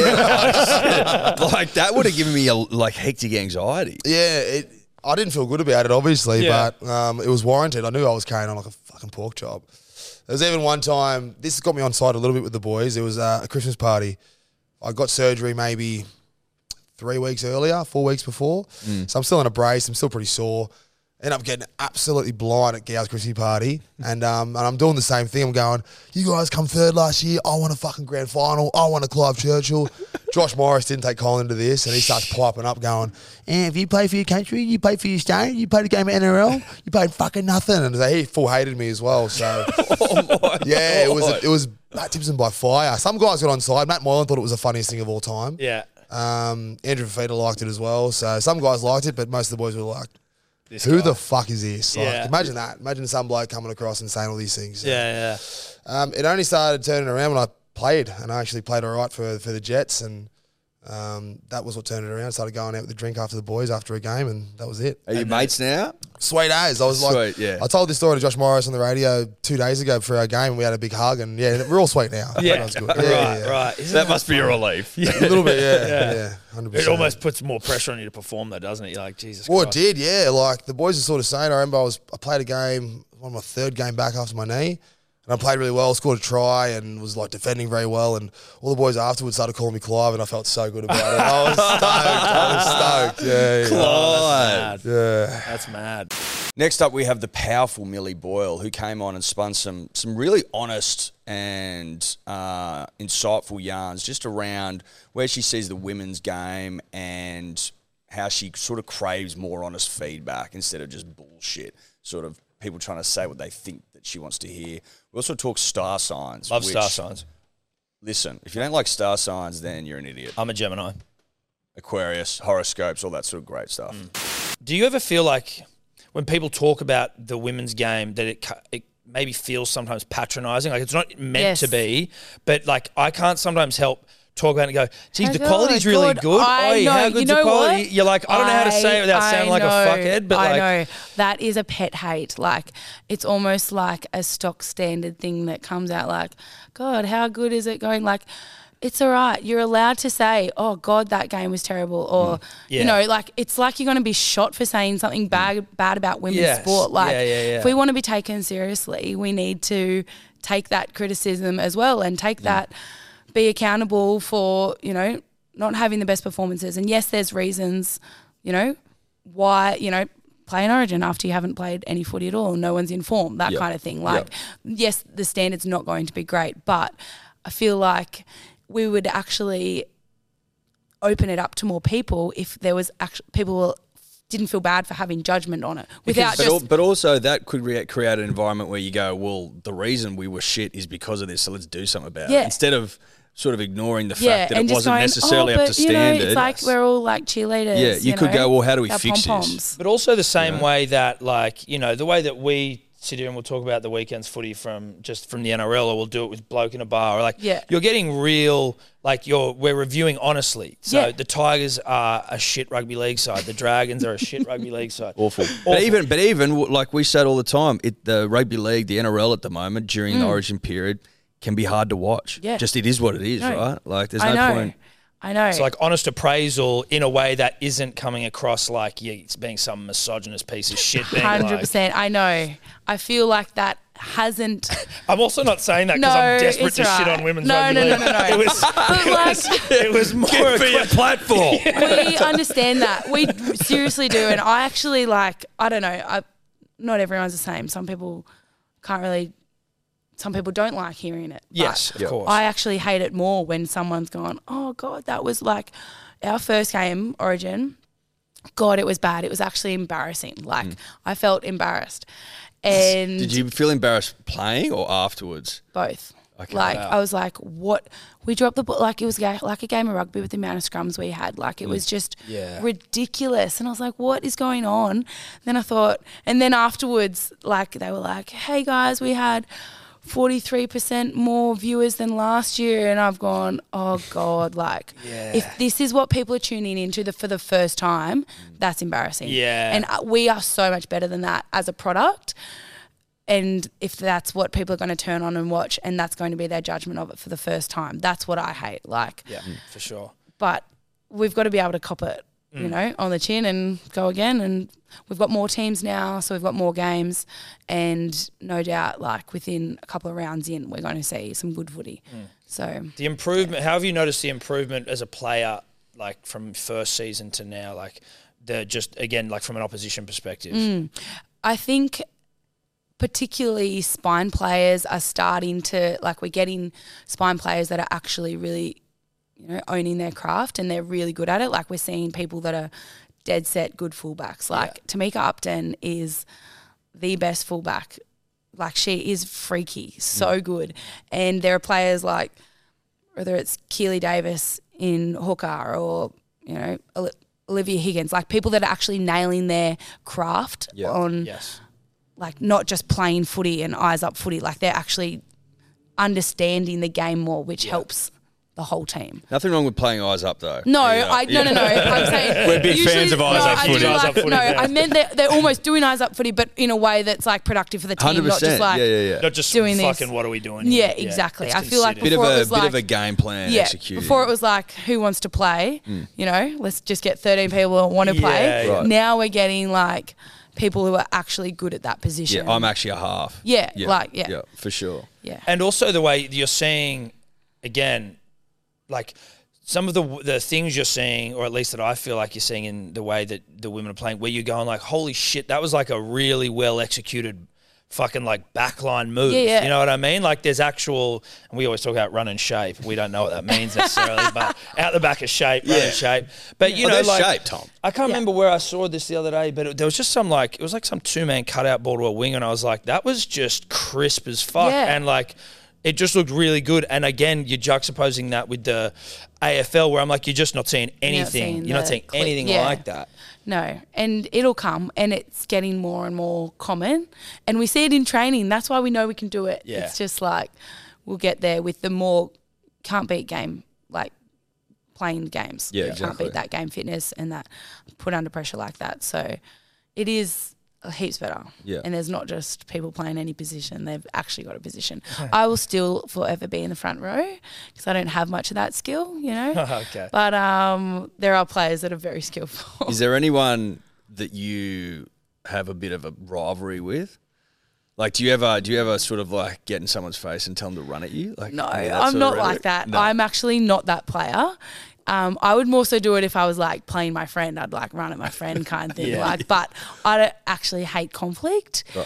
Yeah, like that would have given me a like hectic anxiety. Yeah, it. I didn't feel good about it, obviously, Yeah. but um, it was warranted. I knew I was carrying on like a fucking pork chop. There was even one time, this got me on side a little bit with the boys. It was uh, a Christmas party. I got surgery maybe three weeks earlier, four weeks before. Mm. So I'm still in a brace. I'm still pretty sore. End up getting absolutely blind at Gow's Christmas party. And um, and I'm doing the same thing. I'm going, you guys come third last year. I want a fucking grand final. I want a Clive Churchill. Josh Morris didn't take Colin to this. And he starts piping up going, and if you play for your country, you play for your state, you played a game at N R L, you played fucking nothing. And he full hated me as well. So, Oh yeah, it was, it was Matt Timpson by fire. Some guys got on side. Matt Moylan thought it was the funniest thing of all time. Yeah. Um, Andrew Fafita liked it as well. So some guys liked it, but most of the boys were like, This who guy. the fuck is this? Like, Yeah. imagine that. Imagine some bloke coming across and saying all these things. Yeah, yeah. Um, it only started turning around when I played, and I actually played all right for for the Jets, and um, that was what turned it around. I started going out with a drink after the boys after a game, and that was it. Are you mates now? Sweet as. I was like, Sweet, yeah. I told this story to Josh Morris on the radio two days ago for our game, and we had a big hug, and yeah, we're all sweet now. Yeah. That was good. Right, Yeah, yeah. right. Isn't That must be a relief. A little bit, yeah, Yeah. yeah, hundred It percent. almost puts more pressure on you to perform, though, doesn't it? You're like, Jesus Well, it Christ. did, yeah. Like the boys are sort of saying. I remember I was I played a game, one of my third game back after my knee, and I played really well, scored a try, and was like defending very well. And all the boys afterwards started calling me Clive, and I felt so good about it. I was stoked. I was stoked. Yeah, yeah. Clive. Yeah. That's mad. Next up, we have the powerful Millie Boyle, who came on and spun some some really honest and uh, insightful yarns just around where she sees the women's game and how she sort of craves more honest feedback instead of just bullshit, sort of people trying to say what they think that she wants to hear. We also talk star signs. Love which- star signs. Listen, if you don't like star signs, then you're an idiot. I'm a Gemini. Aquarius, horoscopes, all that sort of great stuff. Do you ever feel like when people talk about the women's game that it cu- it maybe feels sometimes patronising? Like it's not meant Yes. to be, but like I can't sometimes help talk about it and go, geez, How the quality's good, really good. good. I Oi, know. how You good's know the quality? what? You're like, I don't know how to say it without I sounding like a know. fuckhead, but I like, know. That is a pet hate. Like, it's almost like a stock standard thing that comes out like, God, how good is it going? Like, it's all right. You're allowed to say, oh, God, that game was terrible. Or, Yeah. you know, like, it's like you're going to be shot for saying something bad, bad about women's Yes. sport. Like, Yeah, yeah, yeah. if we want to be taken seriously, we need to take that criticism as well and take that, be accountable for, you know, not having the best performances. And yes, there's reasons, you know, why, you know, play an Origin after you haven't played any footy at all, no one's in form, that Yep. kind of thing. Like, yes, the standard's not going to be great, but I feel like we would actually open it up to more people if there was actually people didn't feel bad for having judgment on it without but, just al- but also that could re- create an environment where you go, well, the reason we were shit is because of this, so let's do something about Yeah. it. Instead of sort of ignoring the yeah, fact that and it just wasn't going, necessarily oh, up but, to you know, standard. it's like we're all like cheerleaders. Yeah, you could know, go, well, how do we our fix this? pom-poms. But also the same way that, like, you know, the way that we sit here and we'll talk about the weekend's footy from just from the N R L, or we'll do it with bloke in a bar, or like, Yeah. you're getting real, like, you're we're reviewing honestly. So Yeah. the Tigers are a shit rugby league side. The Dragons are a shit rugby league side. Awful. But even, but even w- like we said all the time, it, the rugby league, the N R L at the moment during the Mm. Origin period can be hard to watch. Yeah. Just it is what it is, No. right? Like there's I no know. point. I know. It's like honest appraisal in a way that isn't coming across like yeah, it's being some misogynist piece of shit. Being Hundred like, percent. I know. I feel like that hasn't. I'm also not saying that because No, I'm desperate it's to shit right. on women's No, rugby no, no, league. no, no. It was, But it like- was, it was more Good for your platform. We understand that. We seriously do, and I actually like. I don't know. I, not everyone's the same. Some people can't really. Some people don't like hearing it. but Yes, of course. I actually hate it more when someone's gone, oh, God, that was like our first game, Origin. God, it was bad. It was actually embarrassing. Like, I felt embarrassed. And Did you feel embarrassed playing or afterwards? both. Okay. Like, Wow. I was like, what? We dropped the ball. Like, it was ga- like a game of rugby with the amount of scrums we had. Like, it was just Yeah. ridiculous. And I was like, what is going on? Then I thought, and then afterwards, like, they were like, hey, guys, we had forty-three percent more viewers than last year. And I've gone, oh, God, like, Yeah. if this is what people are tuning into the, for the first time, that's embarrassing. Yeah. And uh, we are so much better than that as a product. And if that's what people are going to turn on and watch, and that's going to be their judgment of it for the first time, that's what I hate. Like, Yeah, for sure. but we've got to be able to cop it, you Mm. know, on the chin and go again. And we've got more teams now, so we've got more games. And no doubt, like, within a couple of rounds in, we're going to see some good footy. Mm. So The improvement, how have you noticed the improvement as a player, like from first season to now, like the just, again, like from an opposition perspective? Mm. I think particularly spine players are starting to, like, we're getting spine players that are actually really, you know, owning their craft, and they're really good at it. Like, we're seeing people that are dead set good fullbacks. Like, Tamika Upton is the best fullback. Like, she is freaky, so good. And there are players like, whether it's Keely Davis in hooker or, you know, Oli- Olivia Higgins, like people that are actually nailing their craft Yeah. on, Yes. like, not just playing footy and eyes up footy. Like, they're actually understanding the game more, which helps the whole team. Nothing wrong with playing eyes up though. No, Yeah. I no no no. I'm saying We're big usually- fans of eyes no, up I do footy. like- Eyes up footy, No, yeah. I meant they're, they're almost doing eyes up footy, but in a way that's like productive for the team, not just like yeah, yeah, yeah. Not just doing this. fucking what are we doing Yeah, here? Yeah, exactly. it's I feel like bit of before a it was bit like of a game plan yeah, executed. before it was like who wants to play. Mm. You know, let's just get thirteen people that want to play. Yeah, Right. Now we're getting like people who are actually good at that position. Yeah, I'm actually a half. Yeah, like, yeah. yeah, for sure. Yeah. And also the way you're seeing, again, like some of the the things you're seeing, or at least that I feel like you're seeing in the way that the women are playing, where you're going like, holy shit, that was like a really well executed fucking like backline move. Yeah, yeah. You know what I mean? Like there's actual, and we always talk about run and shape. We don't know what that means necessarily, but out the back of shape, run Yeah. and shape. But you Oh, know, there's like shape, Tom. I can't remember where I saw this the other day, but it, there was just some like, it was like some two man cutout ball to a wing, and I was like, that was just crisp as fuck. Yeah. And like, it just looked really good. And again, you're juxtaposing that with the A F L, where I'm like, you're just not seeing You're not anything. seeing You're not the seeing clip. anything Yeah. like that. No, and it'll come, and it's getting more and more common, and we see it in training. That's why we know we can do it. Yeah. It's just like we'll get there with the more can't beat game, like playing games. Yeah, You exactly. Can't beat that game fitness and that put under pressure like that. So it is heaps better. Yeah. And there's not just people playing any position. They've actually got a position. I will still forever be in the front row because I don't have much of that skill, you know. Okay. But um, there are players that are very skillful. Is there anyone that you have a bit of a rivalry with? Like, do you ever do you ever sort of like get in someone's face and tell them to run at you? Like, No, any of that I'm sort of not rhetoric? like that. No. I'm actually not that player. Um, I would more so do it if I was like playing my friend. I'd like run at my friend kind of thing. Yeah. Like, but I don't actually hate conflict. Right.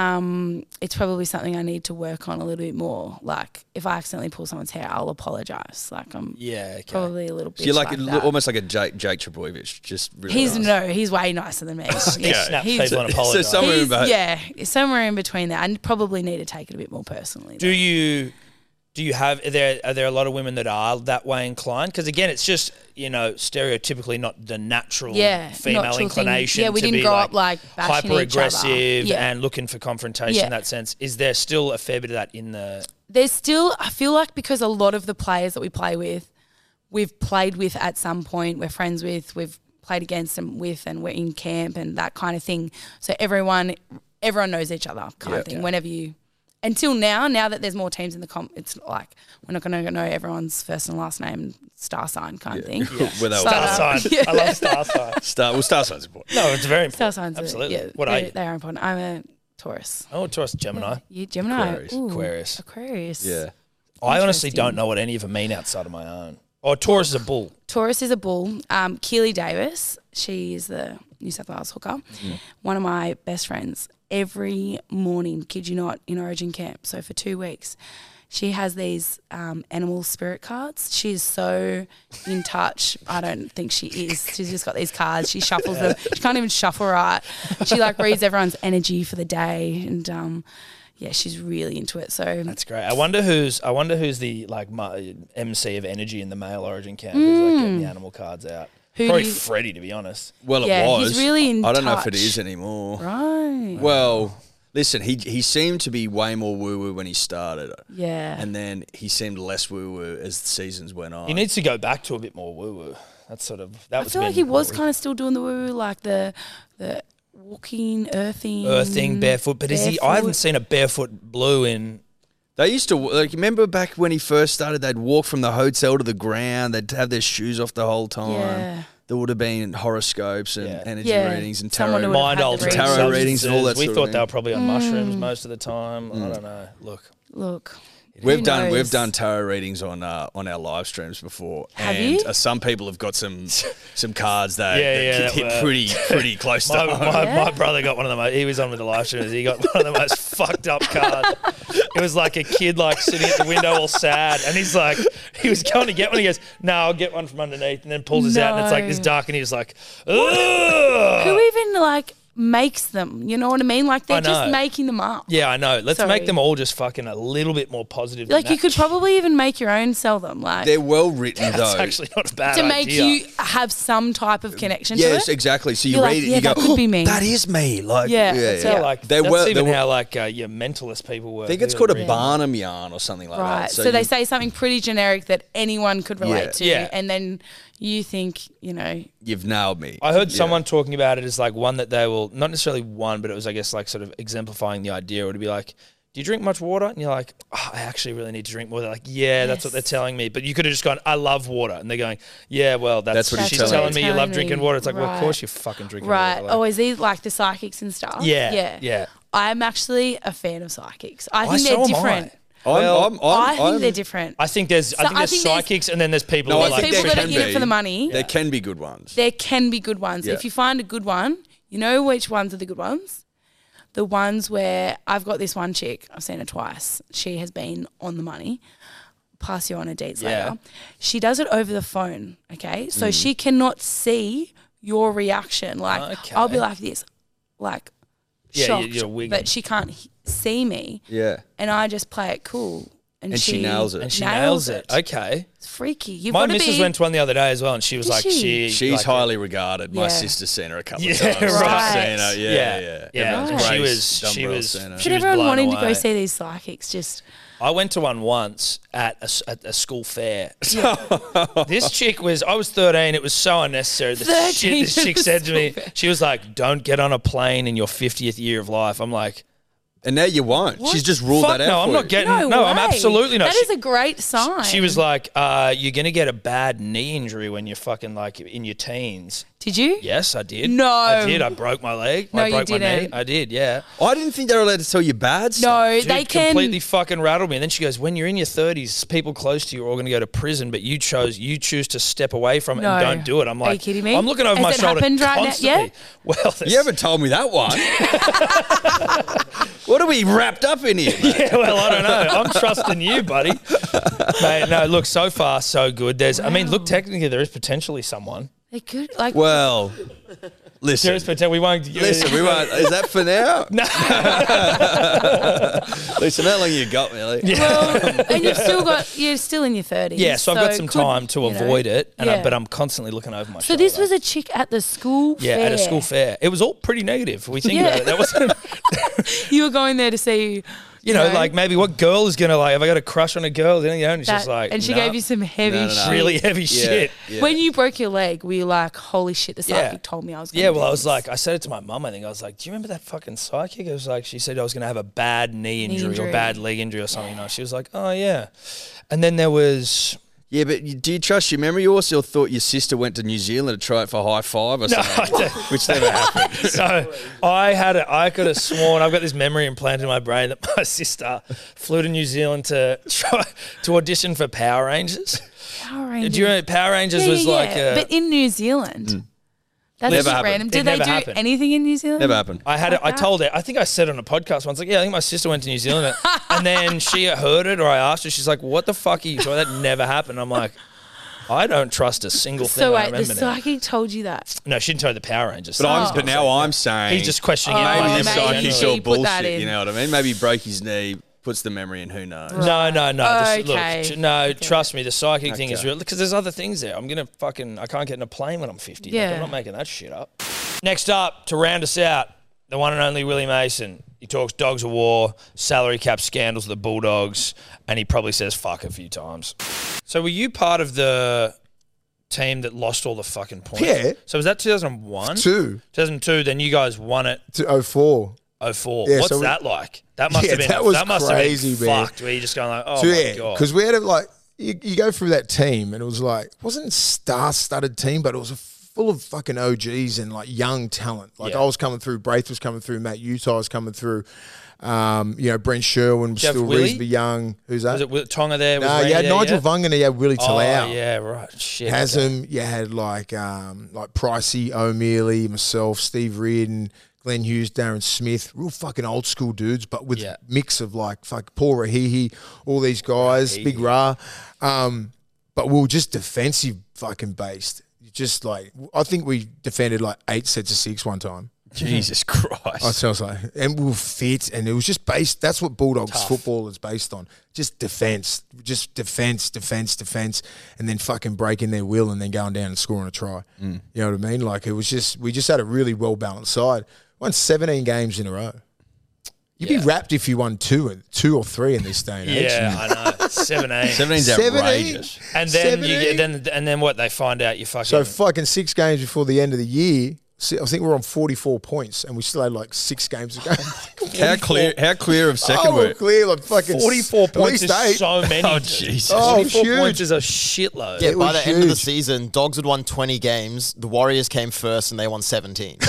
Um, it's probably something I need to work on a little bit more. Like, if I accidentally pull someone's hair, I'll apologise. Like, I'm Yeah, okay. probably a little bit. So you're like, like a- that. almost like a Jake, Jake Trbojevic, just really He's nice. no, he's way nicer than me. He snaps He's- people and So apologise. somewhere in he's- between. yeah, somewhere in between there. I probably need to take it a bit more personally. Do you do you have are there are there a lot of women that are that way inclined? Because again, it's just, you know, stereotypically not the natural Yeah, female natural thing. inclination. Yeah, we to didn't be grow like up, like, bashing each hyper other. aggressive Yeah. and looking for confrontation Yeah. in that sense. Is there still a fair bit of that in the? There's still, I feel like because a lot of the players that we play with, we've played with at some point, we're friends with, we've played against them with, and we're in camp and that kind of thing. So everyone, everyone knows each other kind Yeah. of thing. Yeah. Whenever you, until now, now that there's more teams in the comp, it's not like we're not going to know everyone's first and last name, star sign kind of thing. Where they were But, Star um, sign. yeah. I love star sign. Star, well, star signs important. No, it's very Star important. signs, Absolutely. Are, yeah, What are they, you? they are important. I'm a Taurus. Oh, Taurus, Gemini. You Gemini. Aquarius. Ooh, Aquarius. Aquarius. Yeah. I honestly Interesting. don't know what any of them mean outside of my own. Oh, Taurus is a bull. Taurus is a bull. Um, Keely Davis, she is the New South Wales hooker. One of my best friends. Every morning, kid you not, in Origin camp, so for two weeks, she has these um, animal spirit cards. She's so in touch. I don't think she is. She's just got these cards. She shuffles them. She can't even shuffle right. She like reads everyone's energy for the day, and um, yeah, she's really into it. So That's great. I wonder who's I wonder who's the like mu- M C of energy in the male Origin camp who's like getting the animal cards out. Who Probably do you- Freddie, to be honest. Well, Yeah, it he's was. really in I don't know if it touch. is anymore. right. Well, Listen, he he seemed to be way more woo-woo when he started. Yeah. And then he seemed less woo-woo as the seasons went on. He needs to go back to a bit more woo-woo. That's sort of that I was feel like been he was what we- kind of still doing the woo, like the the walking, earthing, earthing barefoot. But is he? I haven't seen a barefoot blue in. They used to, like, remember back when he first started, they'd walk from the hotel to the ground, they'd have their shoes off the whole time. Yeah. There would have been horoscopes and energy Yeah. readings and Someone tarot, who would have Mind had the altering readings. tarot readings and all that We sort thought of they were thing. probably on Mm. mushrooms most of the time. I Mm. don't know. Look. Look. We've Who done knows? we've done tarot readings on uh, on our live streams before, Have and you? Uh, some people have got some some cards that, Yeah, that yeah, hit well, pretty pretty close My, to home. my, my brother got one of the most, he was on with the live streamers. He got one of the most fucked up cards. It was like a kid like sitting at the window all sad, and he's like, he was going to get one. He goes, "No, I'll get one from underneath," and then pulls his out, and it's like this No. dark, and he was like, "Ugh." Who even like makes them? You know what I mean? Like they're I just know. making them up. Yeah, I know. Let's Sorry. make them all just fucking a little bit more positive. Like than you could that. probably even make your own, sell them. Like They're well written That's though. actually not a bad to make idea. you have some type of connection Yes, to it. exactly. So you You're read like, it, yeah, you go, that could be me. "That is me." Like, Yeah, yeah, that's yeah. how, like They that's were- they even were- how like uh, your mentalist people work. I think it's They called a really- Barnum yarn or something like Right. that. So, they you- say something pretty generic that anyone could relate Yeah. to, Yeah. and then you think, you know, You've nailed me. I heard Yeah. someone talking about it as like one that they will not necessarily one, but it was I guess like sort of exemplifying the idea. It would be like, "Do you drink much water?" And you're like, oh, "I actually really need to drink more." They're like, "Yeah, that's what they're telling me." But you could have just gone, "I love water," and they're going, "Yeah, well, that's, That's what he's she's telling telling me. me you love Telling drinking me. water." It's like, well, of Right. course you fucking drinking right? water. Like, Oh, is these like the psychics and stuff? Yeah, yeah, yeah. I'm actually a fan of psychics. I Oh, think so they're am I. different. I'm, Well, I'm, I'm, I think I'm- they're different. I think there's I So think I there's think there's- psychics and then there's people No, who I are like think people there that are can in it be. for the money. There can be good ones. There can be good ones. Yeah. If you find a good one, you know which ones are the good ones? The ones where I've got this one chick, I've seen her twice. She has been on the money. Pass you on her dates Yeah. later. She does it over the phone, okay? So Mm. she cannot see your reaction. Like, Okay. I'll be like this, like, Yeah, shocked, you're- you're wigging. but she can't h- see me. Yeah. And I just play it cool. And, And she nails it. and she nails it. Okay. It's freaky. You've My got to missus be, went to one the other day as well, and she was Did like, she? she She's like, highly regarded. My Yeah. sister's seen her a couple Yeah, of times. right. Seen her. Yeah, Yeah, yeah. yeah. Everyone's She Grace was- she Dumbrell was- seen her. she But was everyone blown wanting to away. go see these psychics just... I went to one once at a, s- at a school fair. This chick was, I was thirteen. It was so unnecessary. The shit thirteen this chick at a said to me, school fair. she was like, "Don't get on a plane in your fiftieth year of life." I'm like, And now you won't. She's just ruled fuck that out. no, I'm for not you. getting, No, no, I'm way. absolutely not. That She- is a great sign. She was like, uh, "You're gonna get a bad knee injury when you're fucking like in your teens." Did you? Yes, I did. No. I did. I broke my leg. No, I you broke my knee. didn't. I did. Yeah. I didn't think they were allowed to tell you bad stuff. No, Dude, they can. completely fucking rattled me. And then she goes, "When you're in your thirties, people close to you are all going to go to prison, but you chose, you choose to step away from it No. and don't do it." I'm Are like, you kidding me? I'm looking over Has my it shoulder happened right now? constantly. Yeah? Well, You haven't told me that one. What are we wrapped up in here? mate? yeah, well, I don't know. I'm trusting you, buddy. Mate, no, look, so far so good. There's, I mean, look, technically there is potentially someone. They could like. Well, There listen. is potential. We won't. Listen, we won't. Is that for now? No. Listen, how long you got, Millie? well, and you've still got. You're still in your thirties. Yeah, so I've got some could, time to you know, avoid it, and I, yeah. but I'm constantly looking over my So shoulder. this was a chick at the school. yeah, fair. at a school fair. It was all pretty negative. If we think Yeah. about it. That wasn't. You were going there to see. You know, like maybe what girl is gonna like? Have I got a crush on a girl? You know, and it's that, just like, and she nah. gave you some heavy No, no, no. shit. really heavy shit. Yeah. When you broke your leg, were you like, "Holy shit!" The Yeah. psychic told me I was. Gonna Yeah, do well, I was this. like, I said it to my mum. I think I was like, "Do you remember that fucking psychic?" It was like, she said I was going to have a bad knee injury, injury. or bad leg injury or something. You know, she was like, "Oh yeah," and then there was. Yeah, but you, do you trust your memory? You also thought your sister went to New Zealand to try it for high five or No, something, I don't. which never happened. So I had a, I could have sworn I've got this memory implanted in my brain that my sister flew to New Zealand to try to audition for Power Rangers. Power Rangers. Do you remember Power Rangers yeah, was yeah, like yeah. a, but in New Zealand. That's Never just happened. random. It Did they never do happened. anything in New Zealand? Never happened. I had Like it. I that? told her. I think I said it on a podcast once. Like, yeah, I think my sister went to New Zealand, and then she heard it, or I asked her. She's like, "What the fuck are you talking? That never happened." I'm like, I don't trust a single thing So I wait, the remember now. psychic told you that? No, she didn't tell you the Power Rangers. But I'm. Oh. But now I'm saying He's just questioning Oh, it. maybe like, this maybe psychic's he all put that bullshit. in. You know what I mean? Maybe he broke his knee, puts the memory in. Who knows? No, no, no. This- Okay. Look, tr- no, trust me. The psychic thing is Okay. real because there's other things there. I'm gonna fucking. I can't get in a plane when I'm fifty. Like, Yeah. I'm not making that shit up. Next up to round us out, the one and only Willie Mason. He talks dogs of war, salary cap scandals of the Bulldogs, and he probably says fuck a few times. So were you part of the team that lost all the fucking points? Yeah. So was that two thousand one? Two. two thousand two, then you guys won it. To oh four. oh four. Yeah, What's so we- that like? That must Yeah, have been that was that must crazy, have been man. fucked, where you're just going like, oh so, my yeah, God. because we had a, like you, you go through that team and it was like it wasn't a star-studded team, but it was a full of fucking O Gs and like young talent. Like Yeah. I was coming through, Braith was coming through, Matt Utah was coming through. Um, you know, Brent Sherwin was Did you have still Willie? reasonably young. Who's that? Was it with Tonga there? Was No, Randy you had there Nigel yet? Vungen, you had Willie Talau. Oh, yeah, right. Shit. Hasm, you had like um, like Pricey, O'Mealy, myself, Steve Reardon, Glenn Hughes, Darren Smith, real fucking old school dudes, but with Yeah. mix of like fuck Paul Rahihi, all these guys, Big Ra. Um, but we were just defensive fucking based. Just like I think we defended like eight sets of six one time. Jesus Christ. I sounds like, and we were fit, and it was just based. That's what Bulldogs Tough. football is based on. Just defense, just defense, defense, defense, and then fucking breaking their will, and then going down and scoring a try. Mm. You know what I mean? Like it was just, we just had a really well balanced side. Won seventeen games in a row. You'd Yeah. be wrapped if you won two, two or three in this day and age. Yeah, I know. Seventeen. Seventeen's Seventeen? outrageous. And then you seventeen? get then and then what? They find out you fucking. So fucking six games before the end of the year. I think we're on forty-four points, and we still had like six games to go. How clear? How clear of second Oh, were we're you? clear, like fucking forty-four at points least is eight. so many. Oh, dude. Jesus. Oh, forty-four huge. points is a shitload. Yeah, It by was the end of the huge. season, Dogs had won twenty games. The Warriors came first and they won seventeen.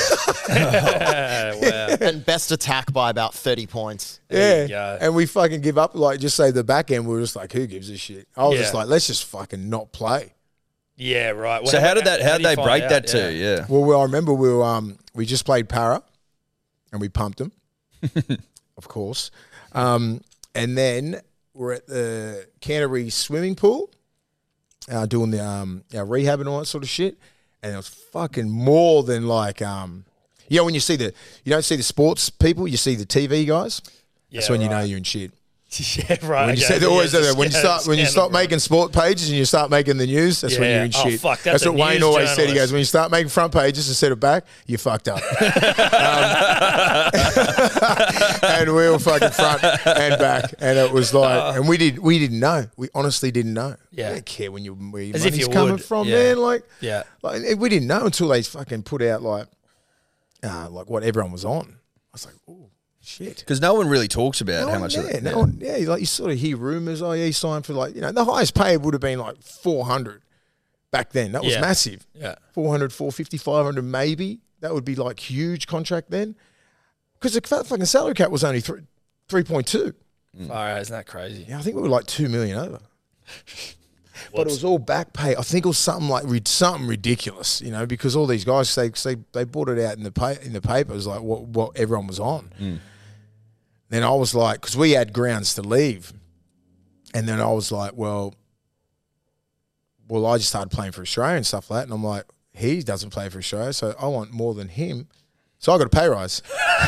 wow. And best attack by about thirty points. There Yeah, you go. and we fucking give up. Like, just say the back end, we were just like, who gives a shit? I was Yeah. just like, let's just fucking not play. Yeah, right. Well, So how did that? How do did you they find break out? that to? you? Yeah. Well, well, I remember we were, um, we just played Para, and we pumped them, of course. Um, and then we're at the Canterbury swimming pool, uh, doing the um, our rehab and all that sort of shit. And it was fucking more than like, um, you know, when you see the, you don't see the sports people, you see the T V guys. That's Yeah, when you know right. you're in shit. Yeah, right. When you, okay. say, always Yeah, do that. when you start when you scandal, start right. making sport pages and you start making the news, that's when Yeah. you're in Oh, shit. fuck, that's a what Wayne news always said. He journalist. goes, when you start making front pages instead of back, you fucked up. um, and we were fucking front and back, and it was like, and we did we didn't know. We honestly didn't know. Yeah. We didn't care when you where your As if money's you coming would. from, Yeah. man. Like, Yeah. like we didn't know until they fucking put out like, uh, like what everyone was on. I was like, oh shit. Because no one really talks about No how one- much. yeah, of that, no yeah. one, yeah, like you sort of hear rumors. Oh, yeah, he signed for like, you know, the highest paid would have been like four hundred back then. That was Yeah. massive. Yeah. four hundred, four fifty, five hundred maybe. That would be like huge contract then. Because the fa- fucking salary cap was only three, three point two. Far out, isn't that crazy? Yeah, I think we were like two million over. But it was all back pay. I think it was something like rid- something ridiculous, you know, because all these guys they they, they brought it out in the pa- in the papers like what what everyone was on. Then I was like, because we had grounds to leave, and then I was like, well, well, I just started playing for Australia and stuff like that, and I'm like, he doesn't play for Australia, so I want more than him. So I got a pay rise,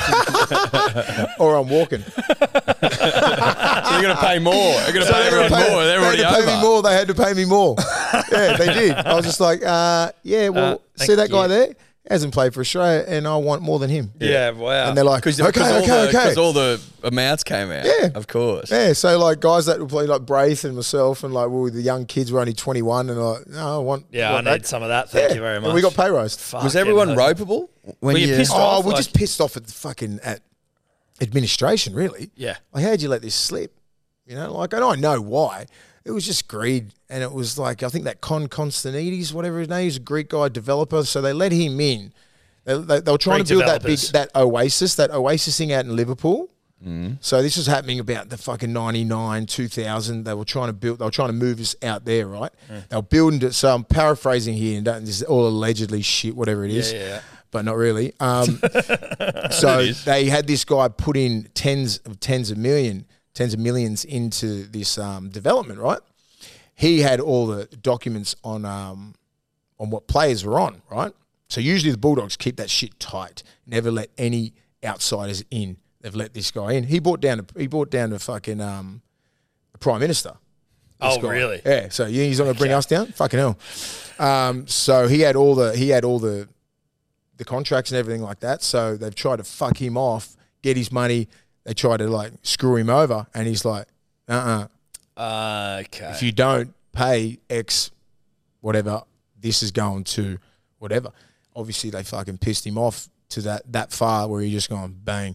or I'm walking. So you're going to pay more. You're going to So pay they were everyone paying- more. They're they already had to pay me over. more. They had to pay me more. Yeah, they did. I was just like, uh, yeah, well, Uh, thank see that guy you. there? Hasn't played for Australia, and I want more than him. Yeah, wow. And they're like, Because okay, all, okay, the- okay. 'cause all the amounts came out. Yeah. Of course. Yeah, so like guys that would play like Braith and myself, and like well, the young kids were only twenty-one, and like, no, I want. Yeah, I want need that. some of that. Thank Yeah, you very and much. we got pay rise. Was Fucking everyone hell. ropeable? When Were you pissed Oh, off? we're Like- just pissed off at the fucking at administration, really. Yeah. Like, how'd you let this slip? You know, like, and I know why. It was just greed, and it was like I think that Con Constantinides, whatever his name is, a Greek guy developer. So they let him in. They, they, they were trying Greek to build that big developers. that oasis, that oasis thing out in Liverpool. So this was happening about the fucking ninety-nine, two thousand. They were trying to build. They were trying to move us out there, right? They were building it. So I'm paraphrasing here, and don't, this is all allegedly shit, whatever it is. Yeah, yeah. But not really. Um, so they had this guy put in tens of tens of million, tens of millions into this um, development, right? He had all the documents on um, on what players were on, right? So usually the Bulldogs keep that shit tight, never let any outsiders in. They've let this guy in. He brought down. He brought down the fucking um, the prime minister. This Oh, guy. really? Yeah. So yeah, he's not going to bring us down. Fucking hell. Um, so he had all the he had all the the contracts and everything like that. So they've tried to fuck him off get his money. They try to like screw him over, and he's like, uh uh Uh, okay. If you don't pay X, whatever, this is going to whatever. Obviously, they fucking pissed him off to that that far where he just gone bang.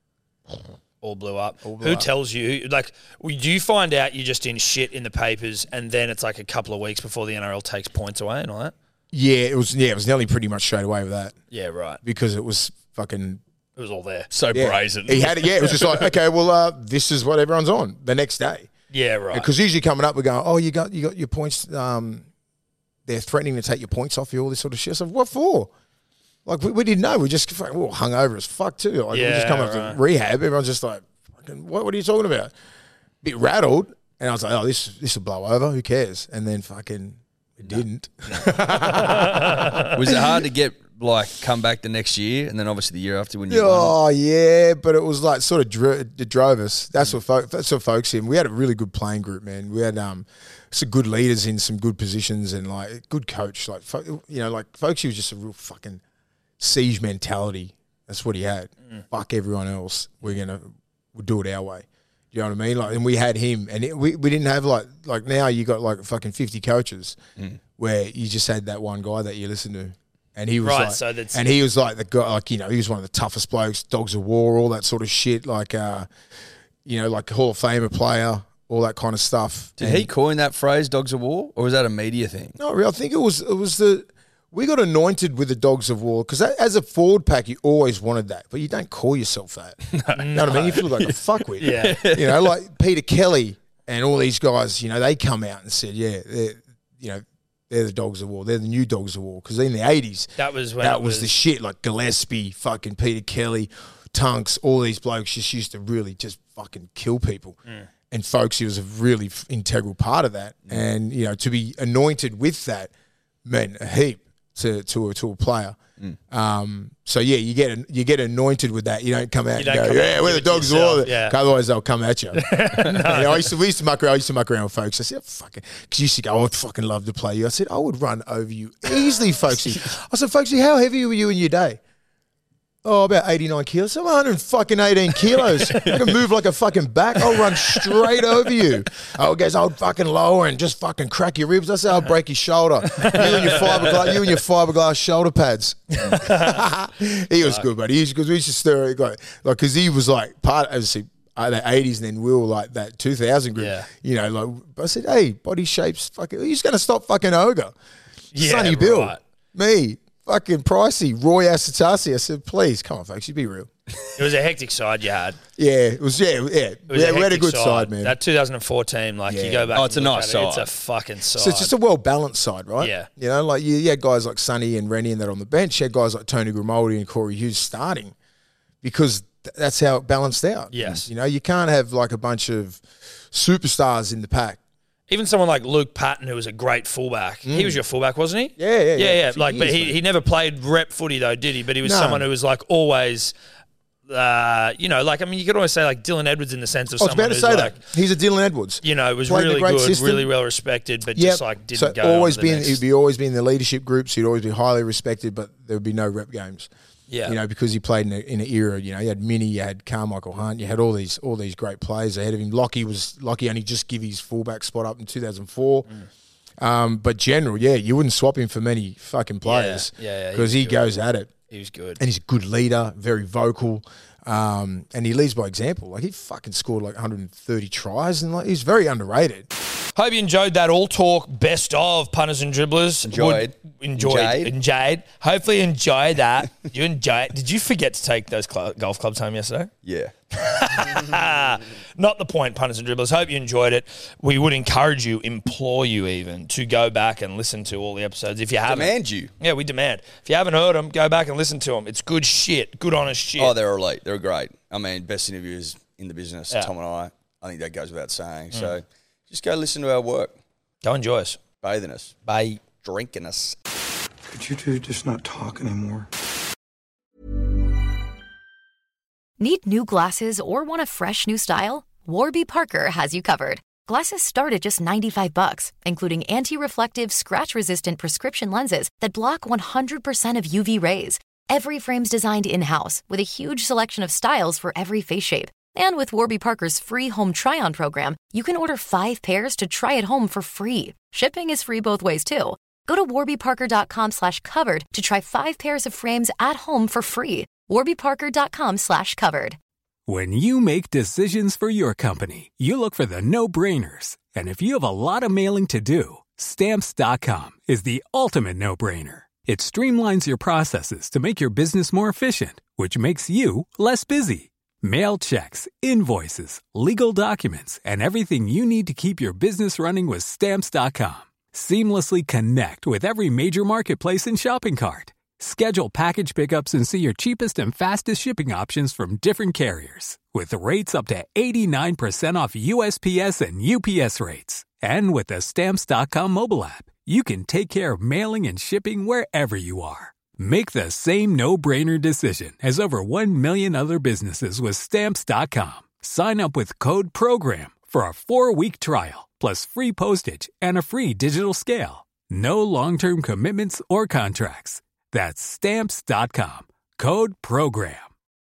All blew up. All blew Who up. tells you? Like, do you find out you're just in shit in the papers, and then it's like a couple of weeks before the N R L takes points away and all that? Yeah, it was. Yeah, it was nearly pretty much straight away with that. Yeah, right. Because it was fucking. It was all there. So yeah. brazen. He had it. Yeah, it was just like, okay, well, uh, this is what everyone's on the next day. Yeah, right. Because usually coming up, we're going, oh, you got you got your points. Um, they're threatening to take your points off you, all this sort of shit. So what for? Like we, we didn't know. We just we were hungover as fuck too. Like we Yeah, just coming up right. to rehab. Everyone's just like, fucking, what? What are you talking about? Bit rattled, and I was like, oh, this this will blow over. Who cares? And then fucking it didn't. Was it hard to get like come back the next year, and then obviously the year after when you? Oh yeah, but it was like sort of dro- it drove us. That's what folk, that's what folks in. We had a really good playing group, man. We had um some good leaders in some good positions and like good coach. Like fo- you know, like folks, he was just a real fucking siege mentality. That's what he had. Mm. Fuck everyone else. We're gonna we'll do it our way. You know what I mean? Like, and we had him, and it, we we didn't have like like now you got like fucking fifty coaches, Mm. where you just had that one guy that you listen to. And he was Right, like, so that's- and he was like the guy, like, you know, he was one of the toughest blokes, Dogs of War, all that sort of shit, like, uh, you know, like Hall of Famer player, all that kind of stuff. Did And- he coin that phrase, "Dogs of War," or was that a media thing? No, I think it was it was the we got anointed with the Dogs of War because as a forward pack, you always wanted that, but you don't call yourself that. You know what I mean? You feel like a fuckwit. Yeah. You know, like Peter Kelly and all these guys. You know, they come out and said, yeah, they're, you know. They're the Dogs of War. They're the new Dogs of War. Because in the eighties, That was when that it was, was- the shit. Like Gillespie, fucking Peter Kelly, Tunks, all these blokes just used to really just fucking kill people. Mm. And folks, he was a really f- integral part of that. Mm. And, you know, to be anointed with that meant a heap to to a, to a player. Mm. Um, so, yeah, you get an- you get anointed with that. You don't come out You and don't go, come out yeah, and we're give the it to Dogs of War. yourself, yeah. Otherwise, they'll come at you. You know, I, used to, we used to muck around, I used to muck around with folks. I said, fucking, because you used to go, I would fucking love to play you. I said, I would run over you easily, folksy. I said, folksy, how heavy were you in your day? Oh, about eighty-nine kilos. I'm one hundred fucking eighteen kilos. I can move like a fucking back. I'll run straight over you. Oh, guys, I'll fucking lower and just fucking crack your ribs. I said, I'll break your shoulder. You and your fiberglass, you and your fiberglass shoulder pads. He was good, buddy. He was because we used to stir it like because he was like part of the the eighties, and then we were like that two thousand group. Yeah. You know, like I said, hey, body shapes, fucking. Who's going to stop fucking Ogre? Yeah, Sonny Bill, right. me. Fucking pricey, Roy Asatasi. I said, please, come on, folks, you be real. It was a hectic side you had. Yeah, it was. Yeah, yeah. It was we, a we had a hectic good side, man. That two thousand fourteen, like you Yeah. go back. Oh, and it's a look nice at it, It's side. a fucking side. So it's just a well balanced side, right? Yeah. You know, like you, you had guys like Sonny and Rennie and that on the bench. You had guys like Tony Grimaldi and Corey Hughes starting because th- that's how it balanced out. Yes. You know, you can't have like a bunch of superstars in the pack. Even someone like Luke Patton, who was a great fullback. He Mm. was your fullback, wasn't he? Yeah, yeah, yeah. yeah. yeah. For Like, but years, he, mate. he never played rep footy though, did he? But he was No. someone who was like always, uh, you know, like I mean, you could always say like Dylan Edwards in the sense of I was someone about to who's say like, that. He's a Dylan Edwards. you know, was Played in a really great good, system. really well respected, but Yep. just like didn't so go. always on to the been next- he'd be always be in the leadership groups. He'd always be highly respected, but there would be no rep games. Yeah. You know, because he played in, a, in an era. You know, you had Minnie, you had Carmichael Hunt, you had all these all these great players ahead of him. Lockie was Lockie only just give his fullback spot up in two thousand four. Mm. Um, but general, yeah, you wouldn't swap him for many fucking players. Yeah, yeah, yeah, he because was he good. goes at it. He was good. And he's a good leader, very vocal, um, and he leads by example. Like he fucking scored like one hundred thirty tries, and like he's very underrated. Hope you enjoyed that all talk best of punters and dribblers. Enjoyed. Would- enjoyed. Enjoyed. Enjoyed. Hopefully enjoy that. You enjoy it. Did you forget to take those cl- golf clubs home yesterday? Yeah. Not the point, punters and dribblers. Hope you enjoyed it. We would encourage you, implore you even, to go back and listen to all the episodes if you haven't. Demand you. Yeah, we demand. If you haven't heard them, go back and listen to them. It's good shit. Good, honest shit. Oh, they're elite. They're great. I mean, best interviewers in the business, Yeah. Tom and I. I think that goes without saying. Mm. So just go listen to our work. Go enjoy us. Bathing us. Bye. Drinking us. Could you two just not talk anymore? Need new glasses or want a fresh new style? Warby Parker has you covered. Glasses start at just ninety-five bucks, including anti-reflective, scratch-resistant prescription lenses that block one hundred percent of U V rays. Every frame's designed in-house with a huge selection of styles for every face shape. And with Warby Parker's free home try-on program, you can order five pairs to try at home for free. Shipping is free both ways, too. Go to warbyparker.com slash covered to try five pairs of frames at home for free. warbyparker.com slash covered. When you make decisions for your company, you look for the no-brainers. And if you have a lot of mailing to do, Stamps dot com is the ultimate no-brainer. It streamlines your processes to make your business more efficient, which makes you less busy. Mail checks, invoices, legal documents, and everything you need to keep your business running with Stamps dot com. Seamlessly connect with every major marketplace and shopping cart. Schedule package pickups and see your cheapest and fastest shipping options from different carriers, with rates up to eighty-nine percent off U S P S and U P S rates. And with the Stamps dot com mobile app, you can take care of mailing and shipping wherever you are. Make the same no-brainer decision as over one million other businesses with Stamps dot com. Sign up with code PROGRAM for a four-week trial, plus free postage and a free digital scale. No long-term commitments or contracts. That's Stamps dot com. Code PROGRAM.